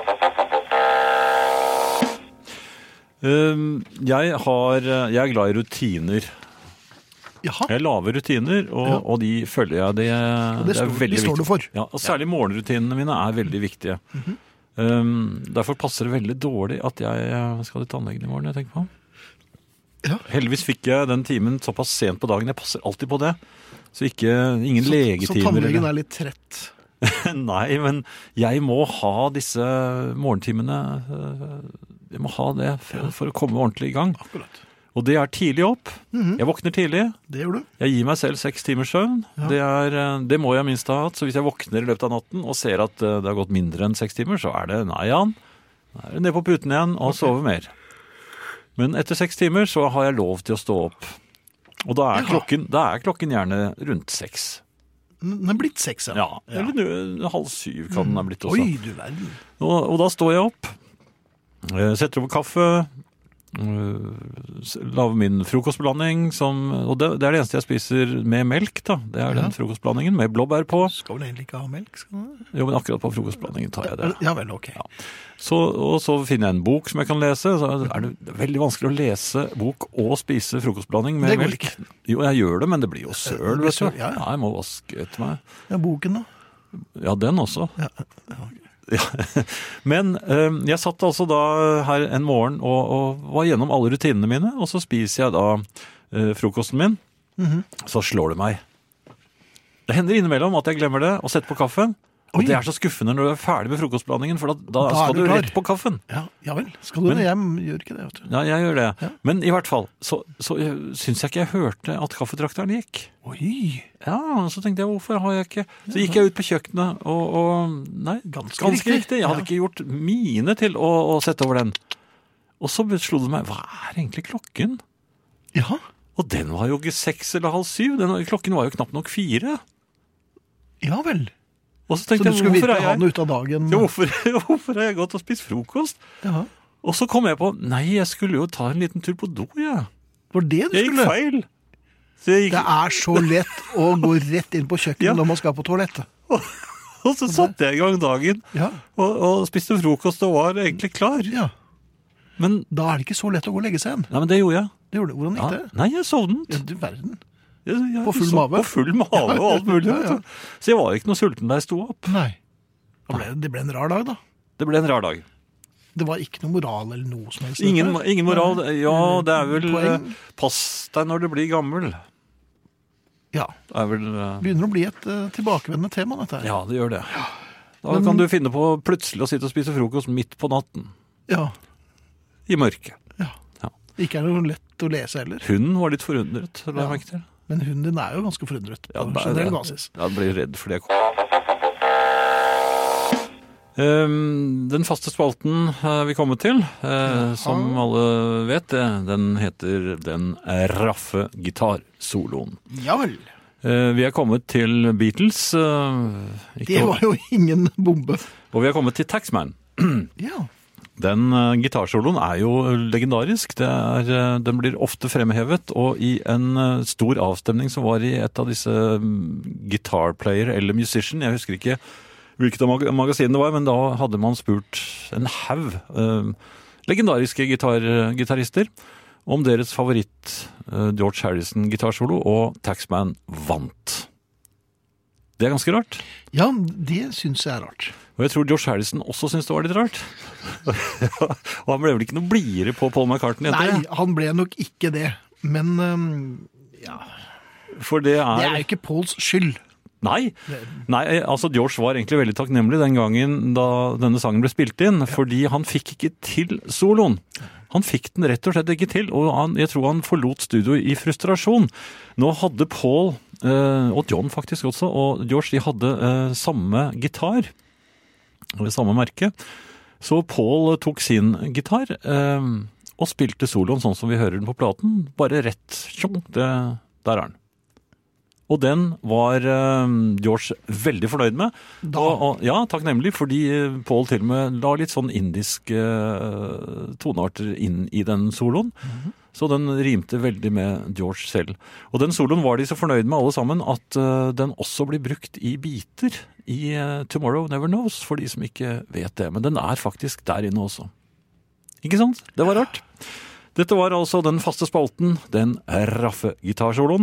Jeg er glad i rutiner. Jaha. Jeg lager rutiner, og de følger jeg. Det er veldig de står viktig. du for. Ja, og særlig morgenrutinene mine er veldig viktige. Derfor passer det veldig dårlig at jeg skal til tannlegen i morgen, jeg tenker på. Ja. Heldigvis fikk jeg den timen såpass sent på dagen. Jeg passer alltid på det. Så ingen legetimer. Så tannlegen er litt trett? Nei, men jeg må ha disse morgentimene. Jeg må ha det for å komme ordentlig i gang. Akkurat. Og det er tidlig opp. Jeg vokner tidlig. Det gjør du. Jeg gir meg selv 6 timers søvn. Ja. Det må jeg minst ha hatt. Så hvis jeg våkner i løpet av natten og ser at det har gått mindre enn 6 timer, så er det nei, Jan. Da er det ned på puten igjen og sove mer. Men etter 6 timer så har jeg lov til å stå opp. Og da er klokken gjerne rundt 6. Den er blitt 6, ja. Eller 6:30 kan den ha blitt også. Oi, du verden. Og da står jeg opp, setter over kaffe, laver min frokostblanding og det er det eneste jeg spiser med melk da. Det er den frokostblandingen med blåbær på. Skal vel egentlig ikke ha melk, skal du? Jo, men akkurat på frokostblandingen tar jeg det. Ja vel, ok. Ja. Og så finner jeg en bok som jeg kan lese. Så er det veldig vanskelig å lese bok og spise frokostblanding med melk. Det går ikke. Jo, jeg gjør det, men det blir jo søl, vet du. Ja, jeg må vaske etter meg. Ja, boken da? Ja, den også. Ja, ok. Ja. Men jeg satt altså da her en morgen og var gjennom alle rutinene mine, og så spiser jeg da frokosten min. Så slår det meg. Det hender innimellom at jeg glemmer det og setter på kaffen. Og det er så skuffende når du er ferdig med frokostblandingen, for da skal du rett på kaffen. Ja vel, skal du det? Jeg gjør ikke det, vet du. Ja, jeg gjør det. Ja. Men i hvert fall, så synes jeg ikke jeg hørte at kaffetrakteren gikk. Oi! Ja, så tenkte jeg, hvorfor har jeg ikke... Så gikk jeg ut på kjøkkenet, og nei, ganske riktig. Jeg hadde ikke gjort mine til å sette over den. Og så slo det meg, hva er egentlig klokken? Ja. Og den var jo ikke 6 eller halv 7. Klokken var jo knapt nok 4. Ja vel. Og så tenkte så du skulle virkelig ha den ut av dagen? Ja, hvorfor har jeg gått og spist frokost? Ja. Og så kom jeg på, nei, jeg skulle jo ta en liten tur på do, ja. Var det du skulle? Jeg gikk feil. Det er så lett å gå rett inn på kjøkkenet når man skal på toalettet. Og så satte jeg i gang dagen og spiste frokost og var egentlig klar. Ja. Men da er det ikke så lett å gå og legge seg igjen. Nei, men det gjorde jeg. Det gjorde du. Hvordan gikk det? Nei, jeg sovnet. Ja, du verden. På full mave? På full mave og alt mulig. Ja. Så jeg var ikke noe sulten da jeg sto opp. Nei. Det ble en rar dag da. Det ble en rar dag. Det var ikke noe moral eller noe som helst? Ingen moral. Ja, det er vel pass deg når du blir gammel. Ja. Det begynner å bli et tilbakevendende tema, dette her. Ja, det gjør det. Da kan du finne på plutselig å sitte og spise frokost midt på natten. Ja. I mørket. Ja. Ikke er det noe lett å lese heller. Hunden var litt forundret, la jeg merke til. Men hunden din er jo ganske forundret på generell basis. Ja, den blir redd for det. Den faste spalten vi kommer til, som alle vet, den heter Den raffe gitarsoloen. Ja vel. Vi er kommet til Beatles. Det var jo ingen bombe. Og vi er kommet til Taxman. Ja. Den gitarsoloen er jo legendarisk. Den blir ofte fremhevet, og i en stor avstemning som var i et av disse Guitar Player eller Musician, jeg husker ikke hvilket av magasinene det var, men da hadde man spurt en haug legendariske gitarister om deres favoritt George Harrison gitarsolo, og Taxman vant. Det er ganske rart. Ja, det synes jeg er rart. Og jeg tror George Harrison også synes det var litt rart. Og han ble vel ikke noe blidere på Paul McCartney etter det? Nei, han ble nok ikke det. Men, ja... For det er jo ikke Pauls skyld. Nei, altså George var egentlig veldig takknemlig den gangen da denne sangen ble spilt inn, fordi han fikk ikke til soloen. Han fikk den rett og slett ikke til, og jeg tror han forlot studio i frustrasjon. Nå hadde Paul, og John faktisk også, og George, de hadde samme gitar, samme merke. Så Paul tok sin gitar og spilte soloen sånn som vi hører den på platen, bare rett, der er den. Og den var George veldig fornøyd med. Ja, takknemlig, fordi Paul til og med la litt sånn indiske tonearter inn i den soloen. Så den rimte veldig med George selv. Og den soloen var de så fornøyd med alle sammen at den også blir brukt i biter i Tomorrow Never Knows, for de som ikke vet det. Men den er faktisk der inne også. Ikke sant? Det var rart. Dette var altså den faste spalten, den raffe gitarsoloen.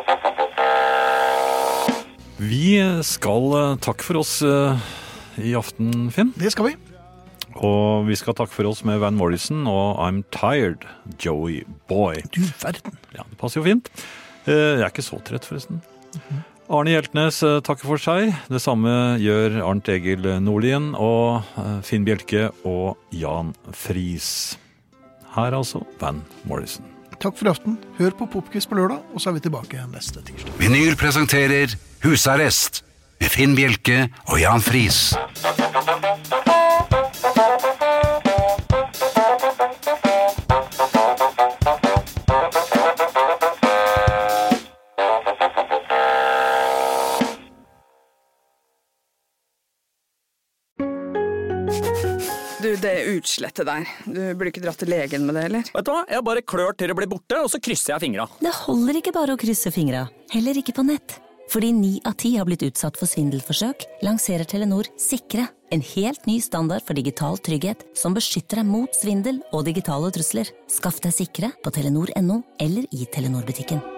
Vi skal takke for oss i aften, Finn. Det skal vi. Og vi skal takke for oss med Van Morrison og I'm Tired, Joey Boy. Du verden. Ja, det passer jo fint. Jeg er ikke så trett, forresten. Arne Hjeltnes takker for seg. Det samme gjør Arnt Egil Nordlien og Finn Bjelke og Jan Friis. Her altså Van Morrison. Takk for aften. Hør på Popquiz på lørdag, og så er vi tilbake neste tirsdag. Vinyl presenterer Husarrest med Finn Bjelke og Jan Friis. Du, det utslettet der. Du burde ikke dratt til legen med det, eller? Vet du hva? Jeg bare klør til det blir borte, og så krysser jeg fingra. Det holder ikke bare å krysse fingra. Heller ikke på nett. Fordi 9 av 10 har blitt utsatt for svindelforsøk, lanserer Telenor Sikre. En helt ny standard for digital trygghet som beskytter deg mot svindel og digitale trusler. Skaff deg Sikre på Telenor.no eller i Telenor-butikken.